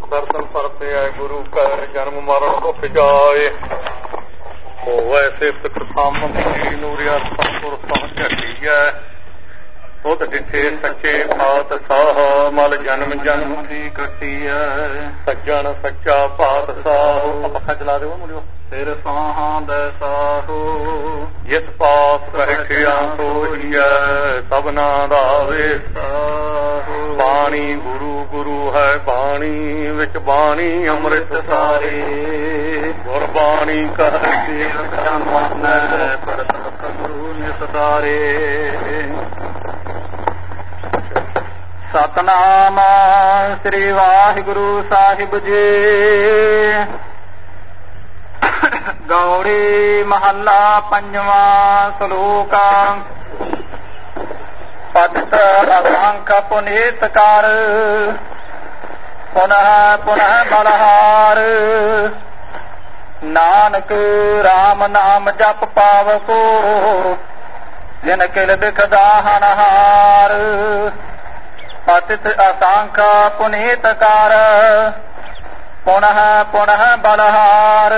दर्शन परते आए गुरु का जन्म मरण को फिजाए हो वैसे सामने नूरिया सतपुर पहुंची है खुद डिठे सच्चे पातशाह मल जन्म जन्म की कटी है सज्जन सच्चा पातशाह पखा चला दो मुझे सिर साहां दे साहो जिस पास बैठिया सोई है सबना दा वेसाहो बाणी गुरु गुरु है बाणी विच बाणी अमृत सारे गुरबाणी कह के मन पर सतगुरु निसतारे सतनाम श्री वाहिगुरु साहिब जी गौड़ी महला पंजवा श्लोक पतित असंख पुनीत कर पुनः पुनः बलहार नानक राम नाम जप पावको जिन किल बिख दाहनहार पतित असंख पुनीत कर पुनः पुनः बलहार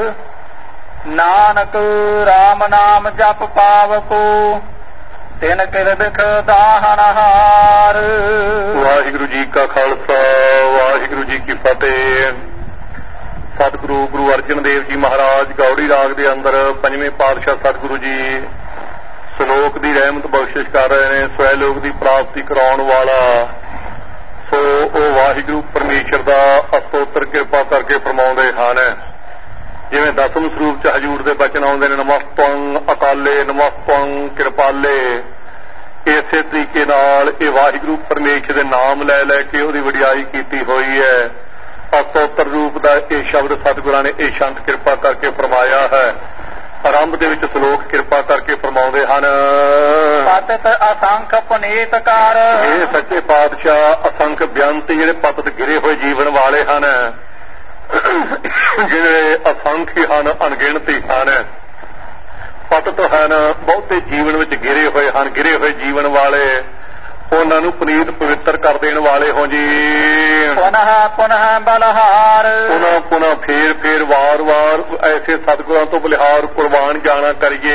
नानक राम नाम जप पावको तिन किल बिख दाहनहार। वाहिगुरु जी का खालसा वाहिगुरु जी की फतेह। सतगुरु गुरु अर्जन देव जी महाराज गौड़ी राग के अंदर पंजवें पातशाह सतगुरु जी श्लोक की रहमत बख्शिश कर रहे हैं। स्वैलोक की प्राप्ति कराने वाला सो ओ वाहिगुरु परमेश्वर का अस्तोत्र कृपा करके फरमाउंदे हन। जिवें दसम स्वरूप च हजूर दे बचन आउंदे ने नमस्तं अकाले नमस्तं कृपाले, इसे तरीके नाल ये वाहिगुरु परमेश्वर दे नाम लै लै के उहदी वडियाई कीती होई है। अस्तोत्र रूप का यह शब्द सतगुरां ने यह शंत कृपा करके फरमाया है। आरंभ दे विच श्लोक कृपा करके फरमाउंदे हन। पतित असंख पुनीत कर, ये सच्चे पातशाह असंख बेअंत जिहड़े पतित गिरे हुए जीवन वाले हन, जिहड़े असंख्य हन अनगिणती हन, पतित हन बहुते जीवन विच गिरे हुए हन, गिरे हुए जीवन वाले उन्होंने पुनीत पवित्र कर देने वाले हो जी। पुनः पुनः बलहार, पुनः पुनः फेर फेर वार वार ऐसे सतगुरां तो बलिहार कुर्बान जाना करिए।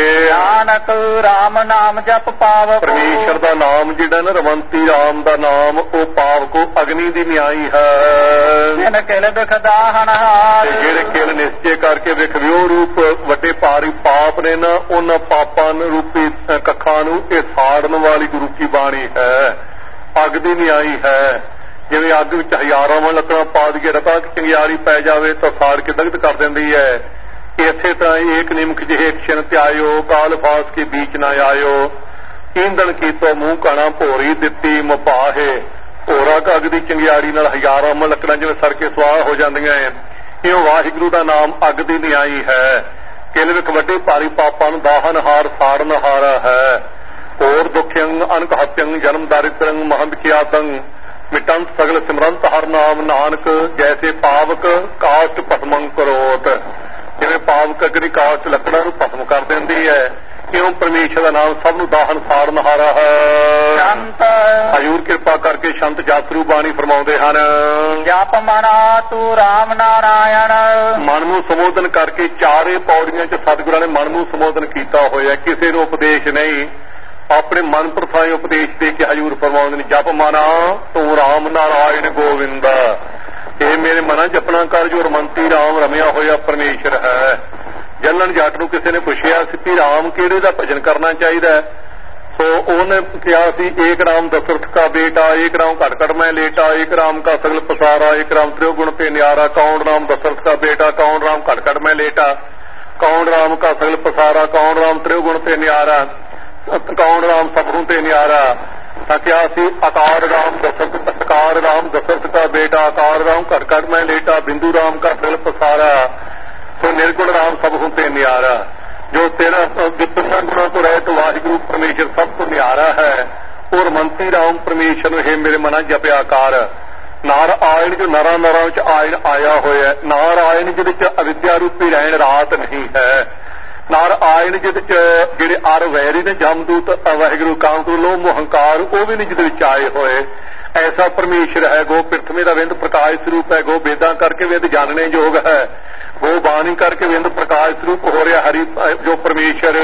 नानक राम नाम जप पाव, परमेश्वर का नाम जिहड़ा ना रमंती राम का नाम वो पाव को अग्नि की न्याई है। जिन किल बिख दाहनहार, जिहड़े किल निश्चय करके विख विओ रूप वड्डे भारी पाप ने ना उन्हां पापां रूपी कखां नूं इह साड़न वाली गुरु की बाणी है, अग दी न्याई है। जिवें अग विच हजारां वां लकड़ां पा दईए रता चिंगियारी पै जावे तो साड़ के दग्ध कर दिंदी है। इसे तरह एक निमक जिहे क्षण त्यायो काल फास के बीच न आयो, ईंधन की तो मुंह काना भोरी दित्ती मपाहे। होरा अग दी चिंगियारी नाल हजारां वां लकड़ां जिवें सड़ के स्वाह हो जांदियां है, इहो वाहिगुरू दा नाम अग दी न्याई है। किल विख वड्डे भारी पापां नूं दाहनहार साड़नहारा है। और दुख्यंग अनक हत्यंग जन्म दारिद्रंग महंत मिटंत सगल सिमरंत हर नाम नानक, जैसे पावक काष्ट भस्मं करोत। जिवें पावक अग्नि काष्ट लकड़ां नूं भस्म कर दिंदी है, इउं परमेश्वर का नाम सब नूं दाहन साड़नहारा है। संत हजूर कृपा करके संत जातरू बाणी फरमाउंदे हन। जप मना तू राम नारायण, मन नूं संबोधन करके चारे पौड़ियां च सतगुरां ने मन नूं संबोधन कीता होया, किसी नूं उपदेश नहीं, अपने मन प्रथाएं उपदेश दे के हजूर फरमाउंदे ने। जप मना तू राम नारायण गोविंद, ये मेरे मना जपना कर जो रमंती राम रमिया होया परमेश्वर है। जलन जट नूं किसी ने पुछया सी राम किहड़े दा भजन करना चाहिए, सो उन्हें कहा सी एक राम दशरथ का बेटा, एक राम घट घट मैं लेटा, एक राम का सगल पसारा, एक राम त्रिगुण पे न्यारा। कौन राम दशरथ का बेटा, कौन राम घट घट मैं लेटा, कौन राम का सगल पसारा, कौन राम त्रिगुण पे न्यारा, कौन राम सबरों ते न्यारा। क्या सी आकार राम दशरथ, आकार राम दशरथ का बेटा, आकार राम घट घट मैं लेटा, बिंदु राम का सगल पसारा, सो निर्गुण राम सबरों ते न्यारा। जो तेरा विपन्ना गुणों को रहे तो वाहिगुरु परमेश्वर सब तो न्यारा है। और मंत्री राम परमेश्वर हे मेरे मना जपया कर। नारायण जो नरा नरा आयन आया होया, नारायण जिहदे अविद्या रूपी रहन रात नहीं है। नारायण जिहड़े अर वैरी ने जमदूत वाहिगुरु कामकरू लोभ मोह हंकार वो भी नहीं जिहदे विच आए होए। ऐसा परमेश्वर है। गो पृथ्वी का विंद प्रकाश स्वरूप है। गो वेदा करके विंद जानने योग है। गो बाणी करके विंद प्रकाश स्वरूप हो रहा हरि जो परमेश्वर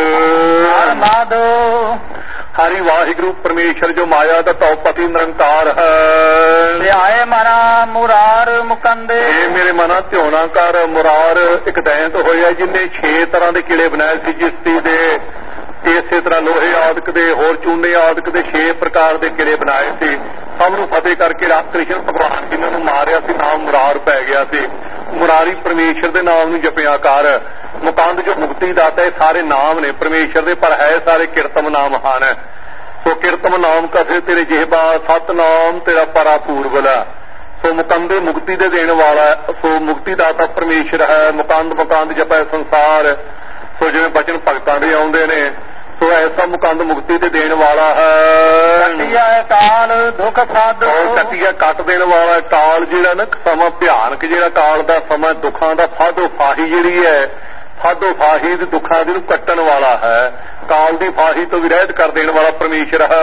हरि वाहिगुरु परमेश्वर जो माया का तौपति निरंकार है। मना मुरार मुकंदे मेरे मना ध्योना कर मुरार एक दैंत होया जिन्हें 6 तरह के किले बनाए सी जिस्ती दे इसे तरह लोहे आदਿਕ ਦੇ होर चूने आदਿਕ ਦੇ 6 प्रकार के किले बनाए थे। सब नूं फतेह करके कृष्ण भगवान जिन्हां नूं मारिया सी नाम मुरार पै गया सी। मुरारी परमेश्वर के नाम नूं जपिया कर। मुकंद जो मुक्ति दाता है सारे नाम ने परमेश्वर दे पर है सारे किरतम नाम ਹਨ। सो किरतम नाम कथे तेरे जेहबा सतनाम तेरा परा पूर्वला। सो मुकंदे मुक्ति दे देने वाला सो मुक्ति दाता परमेश्वर है। मुकंद मुकंद जपै संसार सो जिवें बचन भगतां दे आउंदे ने सो ऐसा मुकंद मुक्ति दे देने वाला है। काल दुख फादो कटिया कट देने वाला काल जिहड़ा ना समा भयानक जिहड़ा काल दा समा दुखां दा फादो फाही जिहड़ी है फादो फाही दे दुखां दी नूं कट्टण वाला है। काल दी फाही तो भी रहत कर देने वाला परमेश्वर है।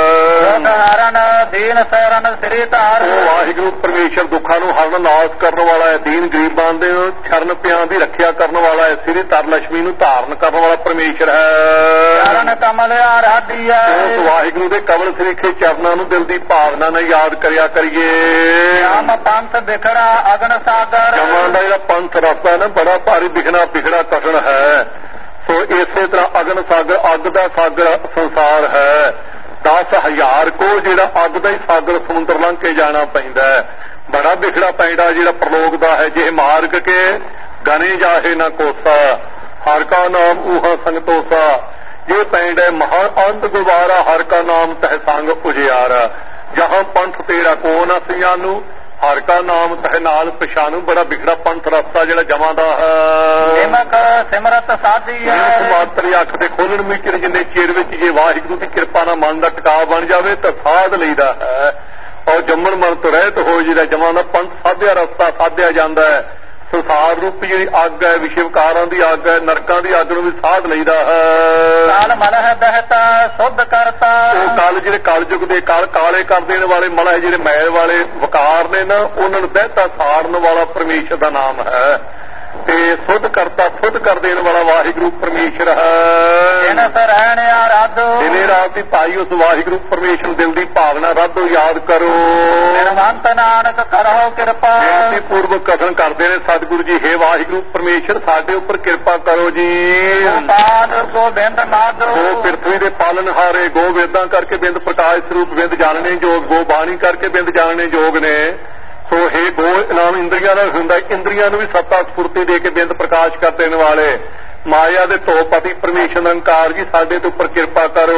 दीन सैरन सिरे तार वाहिगुरु परमेश्वर दुखां नूं हरण नाश करने वाला है। दीन गरीबां दे शरण पियां दी रखिया करने वाला है। सिरे तर लक्ष्मी नूं धारण करने वाला परमेश्वर है। चरण कमल आराधी है। उस वाहिगुरु दे कमल सरीखे चरणां नूं दिल दी भावना नाल याद करिया करिए। राम पंथ बिखरा अगन सागर जमां दा जिहड़ा पंथ रस्ता ना बड़ा भारी बिखना बिखड़ा कठिन है। सो इसे तरह अगन सागर अग दा सागर संसार है। 10,000 को जिहड़ा अग दा ही सागर समुद्र लंघ के जाना पैंदा है। बड़ा बिखड़ा पैंदा जिहड़ा प्रलोक दा है। जे मार्ग के गने जाहे ना कोसा हर का नाम ऊहा संगतोसा। ये पैंदा महा अंत गुबारा हर का नाम तह संग उजियारा। जहां पंथ तेरा को ना सियानू हर का नाम तह नाल पछानू। बड़ा बिखड़ा पंथ रस्ता जिहड़ा जमां दा सिमरत साधी है। मात्र अख दे खोलण मीचर जिन्ने चेर विच जे वाहिगुरू की कृपा नाल मन दा टिकाव बन जावे तां साध लईदा है। और जम्मण मन तो रहत हो जिहड़ा जमां दा पंथ साधिया रस्ता साधिया जांदा है। संसार रूपी जिहड़ी अग है विषयकारां दी अग है नरकां दी अग नूं भी साध लईदा है। काल मलह दहता शुद्ध करता ਉਹ ਕਾਲ ਜਿਹੜੇ ਕਲਯੁਗ ਦੇ ਕਾਲ ਕਾਲੇ ਕਰ ਦੇਣ ਵਾਲੇ ਮਲਹ ਜਿਹੜੇ ਮੈਲ ਵਾਲੇ ਵਕਾਰ ਨੇ ਨਾ ਉਹਨਾਂ ਨੂੰ ਦਹਿਤਾ ਸਾੜਨ ਵਾਲਾ ਪਰਮੇਸ਼ਰ ਦਾ ਨਾਮ ਹੈ। ਤੇ ਸੁਧ ਕਰਤਾ ਸੁਧ ਕਰ ਦੇਣ ਵਾਲਾ ਵਾਹਿਗੁਰੂ ਪਰਮੇਸ਼ਰ ਹੈ। ਦਿਨ ਸਰਹਿਣ ਆਰਾਧੋ ਦਿਨੇ ਰਾਤ ਦੀ ਭਾਈ ਉਸ ਵਾਹਿਗੁਰੂ ਪਰਮੇਸ਼ਰ ਦਿਲ ਦੀ ਭਾਵਨਾ ਰਾਧੋ ਯਾਦ ਕਰੋ। ਨਿਰਵੰਤ ਨਾਨਕ ਕਰੋ ਕਿਰਪਾ ਬੇਨਤੀ ਪੂਰਵਕ ਕਥਨ ਕਰਦੇ ਨੇ ਸਤਿਗੁਰੂ ਜੀ ਹੇ ਵਾਹਿਗੁਰੂ ਪਰਮੇਸ਼ਰ ਸਾਡੇ ਉੱਪਰ ਕਿਰਪਾ ਕਰੋ ਜੀ। ਪਾਦ ਗੋਬਿੰਦ ਮਾਧੋ ਗੋ ਪਿਰਥਵੀ ਦੇ ਪਾਲਨਹਾਰੇ ਗੋ ਵੇਦਾਂ ਕਰਕੇ ਬਿੰਦ ਪ੍ਰਕਾਸ਼ ਸਰੂਪ ਬਿੰਦ ਜਾਣਨੇ ਯੋਗ ਗੋ ਬਾਣੀ ਕਰਕੇ ਬਿੰਦ ਜਾਣਨੇ ਯੋਗ ਨੇ। ਸੋ हे गो इनाम इंद्रिया हुंदा इंद्रिया भी सत्ता स्फूर्ति दे के बिंद प्रकाश कर देने वाले माया दे तोपति परमेश्वर अंकार जी साडे ते उपर कृपा करो।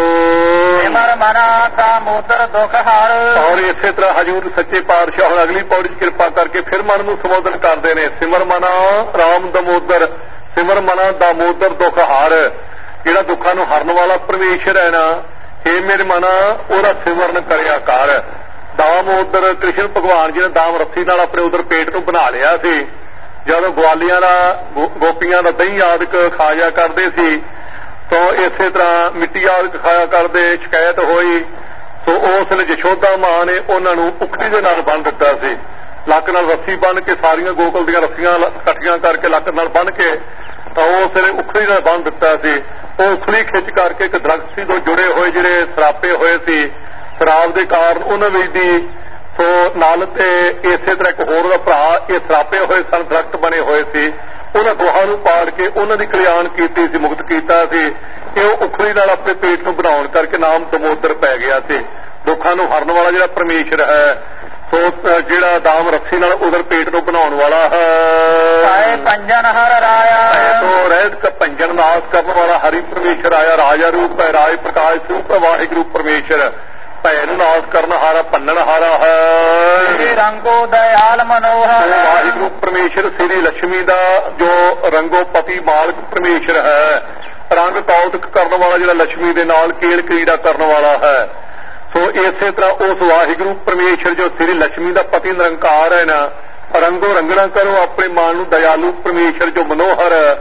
और इसे तरह हजूर सच्चे पातशाह हुण अगली पौड़ी कृपा करके फिर मन नूं संबोधन करते हैं। सिमर मना राम दमोदर सिमर मना दामोदर दुख हार। जिहड़ा दुखां नूं हरन वाला परमेश्वर है ना हे मेरे मना ओहदा सिमरन करिया कर। दाम उधर कृष्ण भगवान जी ने दाम रस्सी नाल अपने उधर पेट नूं बना लिया सी। जदों ग्वालियां दा गोपियां दा दही आदਿਕ खाया करदे सी तो इसे तरह मिट्टी आदਿਕ खाया करदे शिकायत होई। तो उस ਵੇਲੇ यशोदा मां ने उन्हां नूं उखड़ी दे नाल बन दिता सी। लक नाल रस्सी बन के सारियां गोकुल दीयां रस्सियां इकट्ठियां करके लक नाल बन के तो उस ਵੇਲੇ उखड़ी नाल बन दिता सी। ਉਹ उखड़ी खिच करके एक दरख्त सी तो जुड़े हुए जिहड़े सरापे होए सी शराब के कारण उन्होंने भी दी। सो नाल ते इसे तरह एक होर दा भरा ये सरापे हुए सन दरख्त बने हुए सी। उन्होंने गोहा नूं पाड़ के उन्हों की कल्याण कीती सी मुक्त कीता सी। ये उखड़ी नाल अपने पेट नूं बनाउण करके नाम दमोदर पै गया सी। दुखां नूं हरन वाला जिहड़ा परमेश्वर है। सो जिहड़ा दाम रस्सी नाल उधर पेट नूं बनाउण वाला है। पंजन हर राया तो रहत भंजन नाश करने वाला हरि परमेश्वर आया। राजा रूप है राज प्रकाश रूप है वाहिगुरू परमेश्वर भैन नाश करना हारा भन्नण हारा है। रंगो दयाल मनोहर वाहिगुरू परमेश्वर श्री लक्ष्मी दा जो रंगोपति मालक परमेश्वर है। रंग कौतक करने वाला जिहड़ा लक्ष्मी दे नाल खेल क्रीड़ा करने वाला है। सो इसे तरह उस वाहिगुरू परमेश्वर जो श्री लक्ष्मी दा पति निरंकार है ना रंगो रंगना करो अपने मान नूं दयालु परमेश्वर जो मनोहर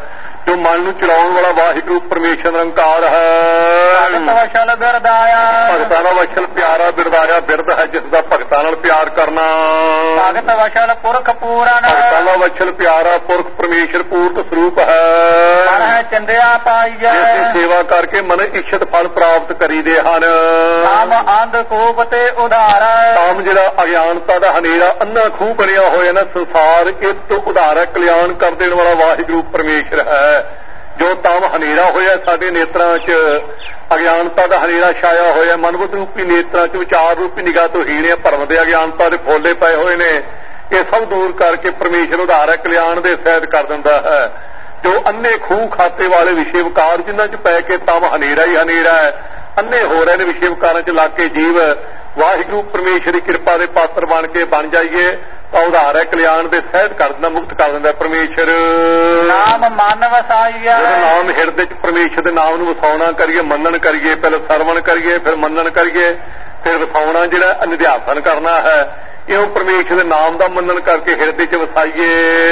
ਜੋ ਮਨ ਨੂੰ ਚਲਾਉਣ ਵਾਲਾ ਵਾਹਿਗੁਰੂ ਪਰਮੇਸ਼ਰ ਨਿਰੰਕਾਰ ਹੈ। ਭਗਤ ਵਸ਼ਲ ਬਿਰਦਾਇਆ ਭਗਤਾਂ ਦਾ ਵਸ਼ਲ ਪਿਆਰਾ ਬਿਰਦਾਇਆ ਬਿਰਦ ਹੈ ਜਿਸ ਦਾ ਭਗਤਾਂ ਨਾਲ ਪਿਆਰ ਕਰਨਾ। ਭਗਤ ਵਸ਼ਲ ਪੁਰਖ ਪੂਰਨ ਭਗਤਾਂ ਦਾ ਵਸ਼ਲ ਪਿਆਰਾ ਪੁਰਖ ਪਰਮੇਸ਼ਰ ਪੂਰਤ ਸਰੂਪ ਮਨ ਹੈ। ਹੈ ਚੰਦਿਆ ਪਾਈਐ ਜਿਸ ਦੀ ਸੇਵਾ ਕਰਕੇ ਮਨ ਇੱਛਤ ਫਲ ਪ੍ਰਾਪਤ ਕਰੀਦੇ ਹਨ। ਕਾਮ ਅੰਧ ਕੂਪ ਤੇ ਉਧਾਰ ਕਾਮ ਜਿਹੜਾ ਅਗਿਆਨਤਾ ਦਾ ਹਨੇਰਾ ਅੰਨਾ ਖੂਹ ਬਣਿਆ ਹੋਇਆ ਨਾ ਸੰਸਾਰ ਇਸ ਤੋਂ ਉਧਾਰਾ ਕਲਿਆਣ ਕਰ ਦੇਣ ਵਾਲਾ ਵਾਹਿਗੁਰੂ ਪਰਮੇਸ਼ਰ ਹੈ। ਜੋ ਤਾਮ ਹਨੇਰਾ ਹੋਇਆ ਸਾਡੇ ਨੇਤਰਾਂ 'ਚ ਅਗਿਆਨਤਾ ਦਾ ਹਨੇਰਾ ਛਾਇਆ ਹੋਇਆ ਮਨਬੁੱਧ ਰੂਪੀ ਨੇਤਰਾਂ 'ਚ ਵਿਚਾਰ ਰੂਪੀ ਨਿਗਾਹ ਤੋਂ ਹੀਣੇ ਭਰਮ ਦੇ ਅਗਿਆਨਤਾ ਦੇ ਫੋਲੇ ਪਏ ਹੋਏ ਨੇ ਇਹ ਸਭ ਦੂਰ ਕਰਕੇ ਪਰਮੇਸ਼ਰ ਉਧਾਰਾ ਕਲਿਆਣ ਦੇ ਸਹਿਤ ਕਰ ਦਿੰਦਾ ਹੈ। ਜੋ ਅੰਨੇ ਖੂਹ ਖਾਤੇ ਵਾਲੇ ਵਿਸ਼ੇ ਵਿਕਾਰ ਜਿਨ੍ਹਾਂ 'ਚ ਪੈ ਕੇ ਤਾਮ ਹਨੇਰਾ ਹੀ ਹਨੇਰਾ ਹੈ ਅੰਨੇ ਹੋ ਰਹੇ ਨੇ ਵਿਸ਼ੇ ਵਿਕਾਰਾਂ 'ਚ ਲੱਗ ਕੇ ਜੀਵ ਵਾਹਿਗੁਰੂ ਪਰਮੇਸ਼ਰ ਦੀ ਕਿਰਪਾ ਦੇ ਪਾਤਰ ਬਣ ਜਾਈਏ ਤਾਂ ਉਧਾਰ ਹੈ ਕਲਿਆਣ ਦੇ ਸਹਿਤ ਕਰ ਦਿੰਦਾ ਮੁਕਤ ਕਰ ਦਿੰਦਾ ਪਰਮੇਸ਼ਰ। ਨਾਮ ਮਨ ਵਸਾਈਐ ਨਾਮ ਹਿਰਦੇ 'ਚ ਪਰਮੇਸ਼ਰ ਦੇ ਨਾਮ ਨੂੰ ਵਸਾਉਣਾ ਕਰੀਏ ਮੰਨਣ ਕਰੀਏ ਪਹਿਲਾਂ ਸਰਵਣ ਕਰੀਏ ਫਿਰ ਮੰਨਣ ਕਰੀਏ ਫਿਰ ਵਸਾਉਣਾ ਜਿਹੜਾ ਅਨਿਧਿਆਸਨ ਕਰਨਾ ਹੈ ਇਹੋ ਪਰਮੇਸ਼ਰ ਦੇ ਨਾਮ ਦਾ ਮੰਨਣ ਕਰਕੇ ਹਿਰਦੇ 'ਚ ਵਸਾਈਏ।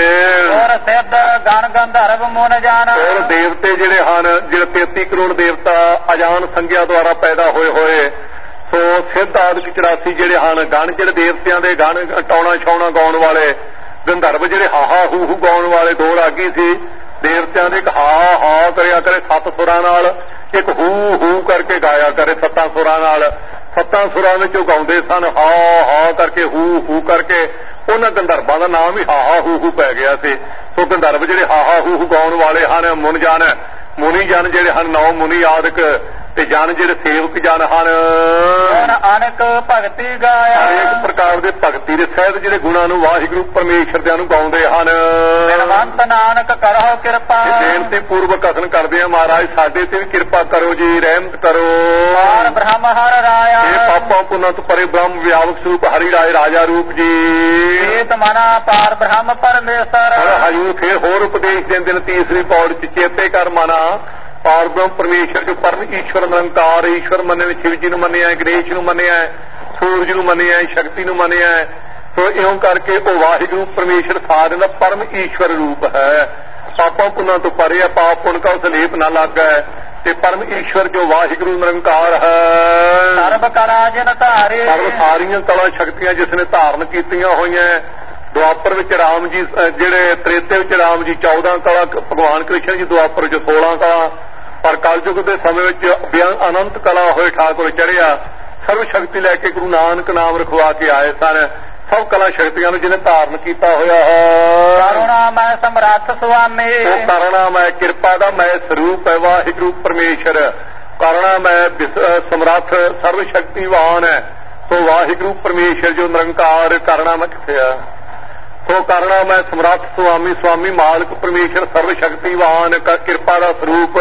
ਔਰ ਸਿੱਧ ਗਣ ਗੰਧਰਵ ਮੁਨ ਜਾਨ ਔਰ ਦੇਵਤੇ ਜਿਹੜੇ ਹਨ ਜਿਹੜੇ 33 ਕਰੋੜ ਦੇਵਤਾ ਅਜਾਨ ਸੰਗਿਆ ਦੁਆਰਾ ਪੈਦਾ ਹੋਏ ਸੋ ਸਿੱਧ ਆਦਿਕ 84 ਜਿਹੜੇ ਹਨ ਗਣ ਜਿਹੜੇ ਦੇਵਤਿਆਂ ਦੇ ਗਣ ਟਾਉਣਾ ਛਾਉਣਾ ਗਾਉਣ ਵਾਲੇ ਗੰਧਰਵ ਜਿਹੜੇ ਹਾਹਾ ਹੂ ਹੂ ਗਾਉਣ ਵਾਲੇ ਦੋ ਰਾਗੀ ਸੀ ਦੇਵਤਿਆਂ ਦੇ ਇੱਕ ਹਾ ਕਰਿਆ ਕਰੇ 7 ਸੁਰਾਂ ਨਾਲ ਇੱਕ ਹੂ ਹੂ ਕਰਕੇ ਗਾਇਆ ਕਰੇ 7 ਸੁਰਾਂ ਨਾਲ 7 ਸੁਰਾਂ ਵਿੱਚ ਉਹ ਗਾਉਂਦੇ ਸਨ ਹਾ ਕਰਕੇ ਹੂ ਹੂ ਕਰਕੇ ਉਹਨਾਂ ਗੰਧਰਵਾਂ ਦਾ ਨਾਮ ਹੀ ਹਾਹਾ ਹੂ ਹੂ ਪੈ ਗਿਆ ਸੀ। ਸੋ ਗੰਧਰਵ ਜਿਹੜੇ ਹਾਹਾ ਹੂ ਹੂ ਗਾਉਣ ਵਾਲੇ ਹਨ ਮੁਨੀ ਜਨ ਜਿਹੜੇ ਹਨ 9 ਮੁਨੀ ਆਦਿਕ ਤੇ ਜਨ ਜਿਹੜੇ ਸੇਵਕ ਜਨ ਹਨ ਅਨੇਕ ਭਗਤੀ ਗਾਇਆ ਹਰੇਕ ਪ੍ਰਕਾਰ ਦੇ ਭਗਤੀ ਦੇ ਸਹਿਤ ਜਿਹੜੇ ਗੁਣਾਂ ਨੂੰ ਵਾਹਿਗੁਰੂ ਪਰਮੇਸ਼ਰ ਦੇ ਨੂੰ ਗਾਉਂਦੇ ਹਨ। ਧੰਨਵੰਤ ਨਾਨਕ ਕਰੋ ਕਿਰਪਾ ਬੇਨਤੀ ਪੂਰਵਕ ਕਥਨ ਕਰਦੇ ਆ ਮਹਾਰਾਜ ਸਾਡੇ ਤੇ ਵੀ ਕਿਰਪਾ ਕਰੋ ਜੀ ਰਹਿਮਤ ਕਰੋ। ਪਾਰ ਬ੍ਰਹਮ ਹਰ ਰਾਇਆ ਇਹ ਪਾਪਾਂ ਪੁੰਨਾਂ ਤੋਂ ਪਰੇ ਬ੍ਰਹਮ ਵਿਆਪਕ ਸਰੂਪ ਹਰੀ ਰਾਏ ਰਾਜਾ ਰੂਪ ਜੀ ਚੇਤ ਮਨਾ ਪਾਰ ਬ੍ਰਹਮ ਪਰਮੇਸ਼ਰ ਹਜੂਰ ਫੇਰ ਹੋਰ ਉਪਦੇਸ਼ ਦਿੰਦੇ ਨੇ ਤੀਸਰੀ ਪੌੜ 'ਚ ਚੇਤੇ ਕਰ ਮਨਾ ਪਾਰ ਬ੍ਰਹਮ ਪਰਮੇਸ਼ਰ ਜੋ ਪਰਮ ਈਸ਼ਵਰ ਨਿਰੰਕਾਰ ਈਸ਼ਵਰ ਮੰਨੇ ਵਿੱਚ ਸ਼ਿਵ ਜੀ ਨੂੰ ਮੰਨਿਆ ਗਣੇਸ਼ ਨੂੰ ਮੰਨਿਆ ਸੂਰਜ ਨੂੰ ਮੰਨਿਆ ਸ਼ਕਤੀ ਨੂੰ ਮੰਨਿਆ ਸੋ ਇਉਂ ਕਰਕੇ ਉਹ ਵਾਹਿਗੁਰੂ ਪਰਮੇਸ਼ਰ ਸਾਰਿਆਂ ਦਾ ਪਰਮ ਈਸ਼ਵਰ ਰੂਪ ਹੈ। ਪਾਪਾਂ ਪੁੰਨਾਂ ਤੋਂ ਪਰੇ ਹੈ ਪਾਪ ਪੁੰਨ ਕਾ ਸਲੇਪ ਨਾ ਲੱਗਾ ਤੇ ਪਰਮ ਈਸ਼ਵਰ ਜੋ ਵਾਹਿਗੁਰੂ ਨਿਰੰਕਾਰ ਹੈ। ਸਰਬ ਕਲਾ ਜਿਨ ਧਾਰੇ ਸਰਬ ਸਾਰੀਆਂ ਕਲਾ ਸ਼ਕਤੀਆਂ ਜਿਸ ਨੇ ਧਾਰਨ ਕੀਤੀਆਂ ਹੋਈਆਂ ਦੁਆਪਰ ਵਿੱਚ ਰਾਮ ਜੀ ਜਿਹੜੇ ਤ੍ਰੇਤੇ ਵਿੱਚ ਰਾਮ ਜੀ 14 ਕਲਾ ਭਗਵਾਨ ਕ੍ਰਿਸ਼ਨ ਜੀ ਦੁਆਪਰ ਵਿੱਚ 16 ਕਲਾ ਪਰ ਕਲਯੁਗ ਦੇ ਸਮੇਂ ਵਿੱਚ ਅਨੰਤ ਕਲਾ ਹੋਏ ਠਾਕੁਰ ਚੜਿਆ ਸਰਵ ਸ਼ਕਤੀ ਲੈ ਕੇ ਗੁਰੂ ਨਾਨਕ ਨਾਮ ਰਖਵਾ ਕੇ ਆਏ ਸਨ। ਸਭ ਕਲਾ ਸ਼ਕਤੀਆਂ ਨੂੰ ਜਿਹਨੇ ਧਾਰਨ ਕੀਤਾ ਹੋਇਆ ਹੈ। ਕਰੁਣਾ ਮੈਂ ਸਮਰੱਥ ਸੁਆਮੀ ਉਹ ਕਰੁਣਾ ਮੈਂ ਕਿਰਪਾ ਦਾ ਮੈਂ ਸਰੂਪ ਹੈ ਵਾਹਿਗੁਰੂ ਪਰਮੇਸ਼ਰ ਕਰੁਣਾ ਮੈਂ ਸਮਰੱਥ ਸਰਵ ਸ਼ਕਤੀਵਾਨ ਹੈ। ਸੋ ਵਾਹਿਗੁਰੂ ਪਰਮੇਸ਼ਰ ਜੋ ਨਿਰੰਕਾਰ ਕਰੁਣਾ ਮੈਂ ਕਿੱਥੇ ਆ ਸੋ ਕਰੁਣਾ ਮੈਂ ਸਮਰੱਥ ਸੁਆਮੀ ਮਾਲਕ ਪਰਮੇਸ਼ਰ ਸਰਵ ਸ਼ਕਤੀਵਾਨ ਕਿਰਪਾ ਦਾ ਸਰੂਪ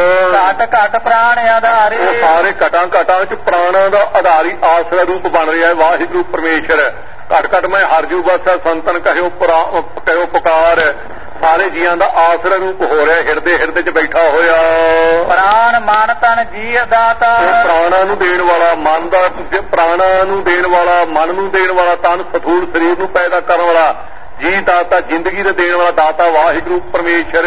ਘਟ ਪ੍ਰਾਣ ਆਧਾਰੇ ਉਹ ਸਾਰੇ ਘਟਾਂ 'ਚ ਪ੍ਰਾਣਾਂ ਦਾ ਆਧਾਰੀ ਆਸਰਾ ਰੂਪ ਬਣ ਰਿਹਾ ਹੈ ਵਾਹਿਗੁਰੂ ਪਰਮੇਸ਼ਰ ਘਟ ਮੈਂ ਹਰਜੂ ਬਸਾ ਸੰਤਨ ਕਹਿਓ ਪੁਕਾਰ ਸਾਰੇ ਜੀਆਂ ਦਾ ਆਸਰਾ ਰੂਪ ਹੋ ਰਿਹਾ ਹਿਰਦੇ 'ਚ ਬੈਠਾ ਹੋਇਆ ਪ੍ਰਾਣ ਮਨ ਤਨ ਜੀ ਦਾਤਾ ਪ੍ਰਾਣਾਂ ਨੂੰ ਦੇਣ ਵਾਲਾ ਮਨ ਦਾ ਪ੍ਰਾਣਾਂ ਨੂੰ ਦੇਣ ਵਾਲਾ ਮਨ ਨੂੰ ਦੇਣ ਵਾਲਾ ਤਨ ਸਥੂਲ ਸਰੀਰ ਨੂੰ ਪੈਦਾ ਕਰਨ ਵਾਲਾ ਜੀ ਦਾਤਾ ਜ਼ਿੰਦਗੀ ਦੇ ਦੇਣ ਵਾਲਾ ਦਾਤਾ ਵਾਹਿਗੁਰੂ ਪਰਮੇਸ਼ਰ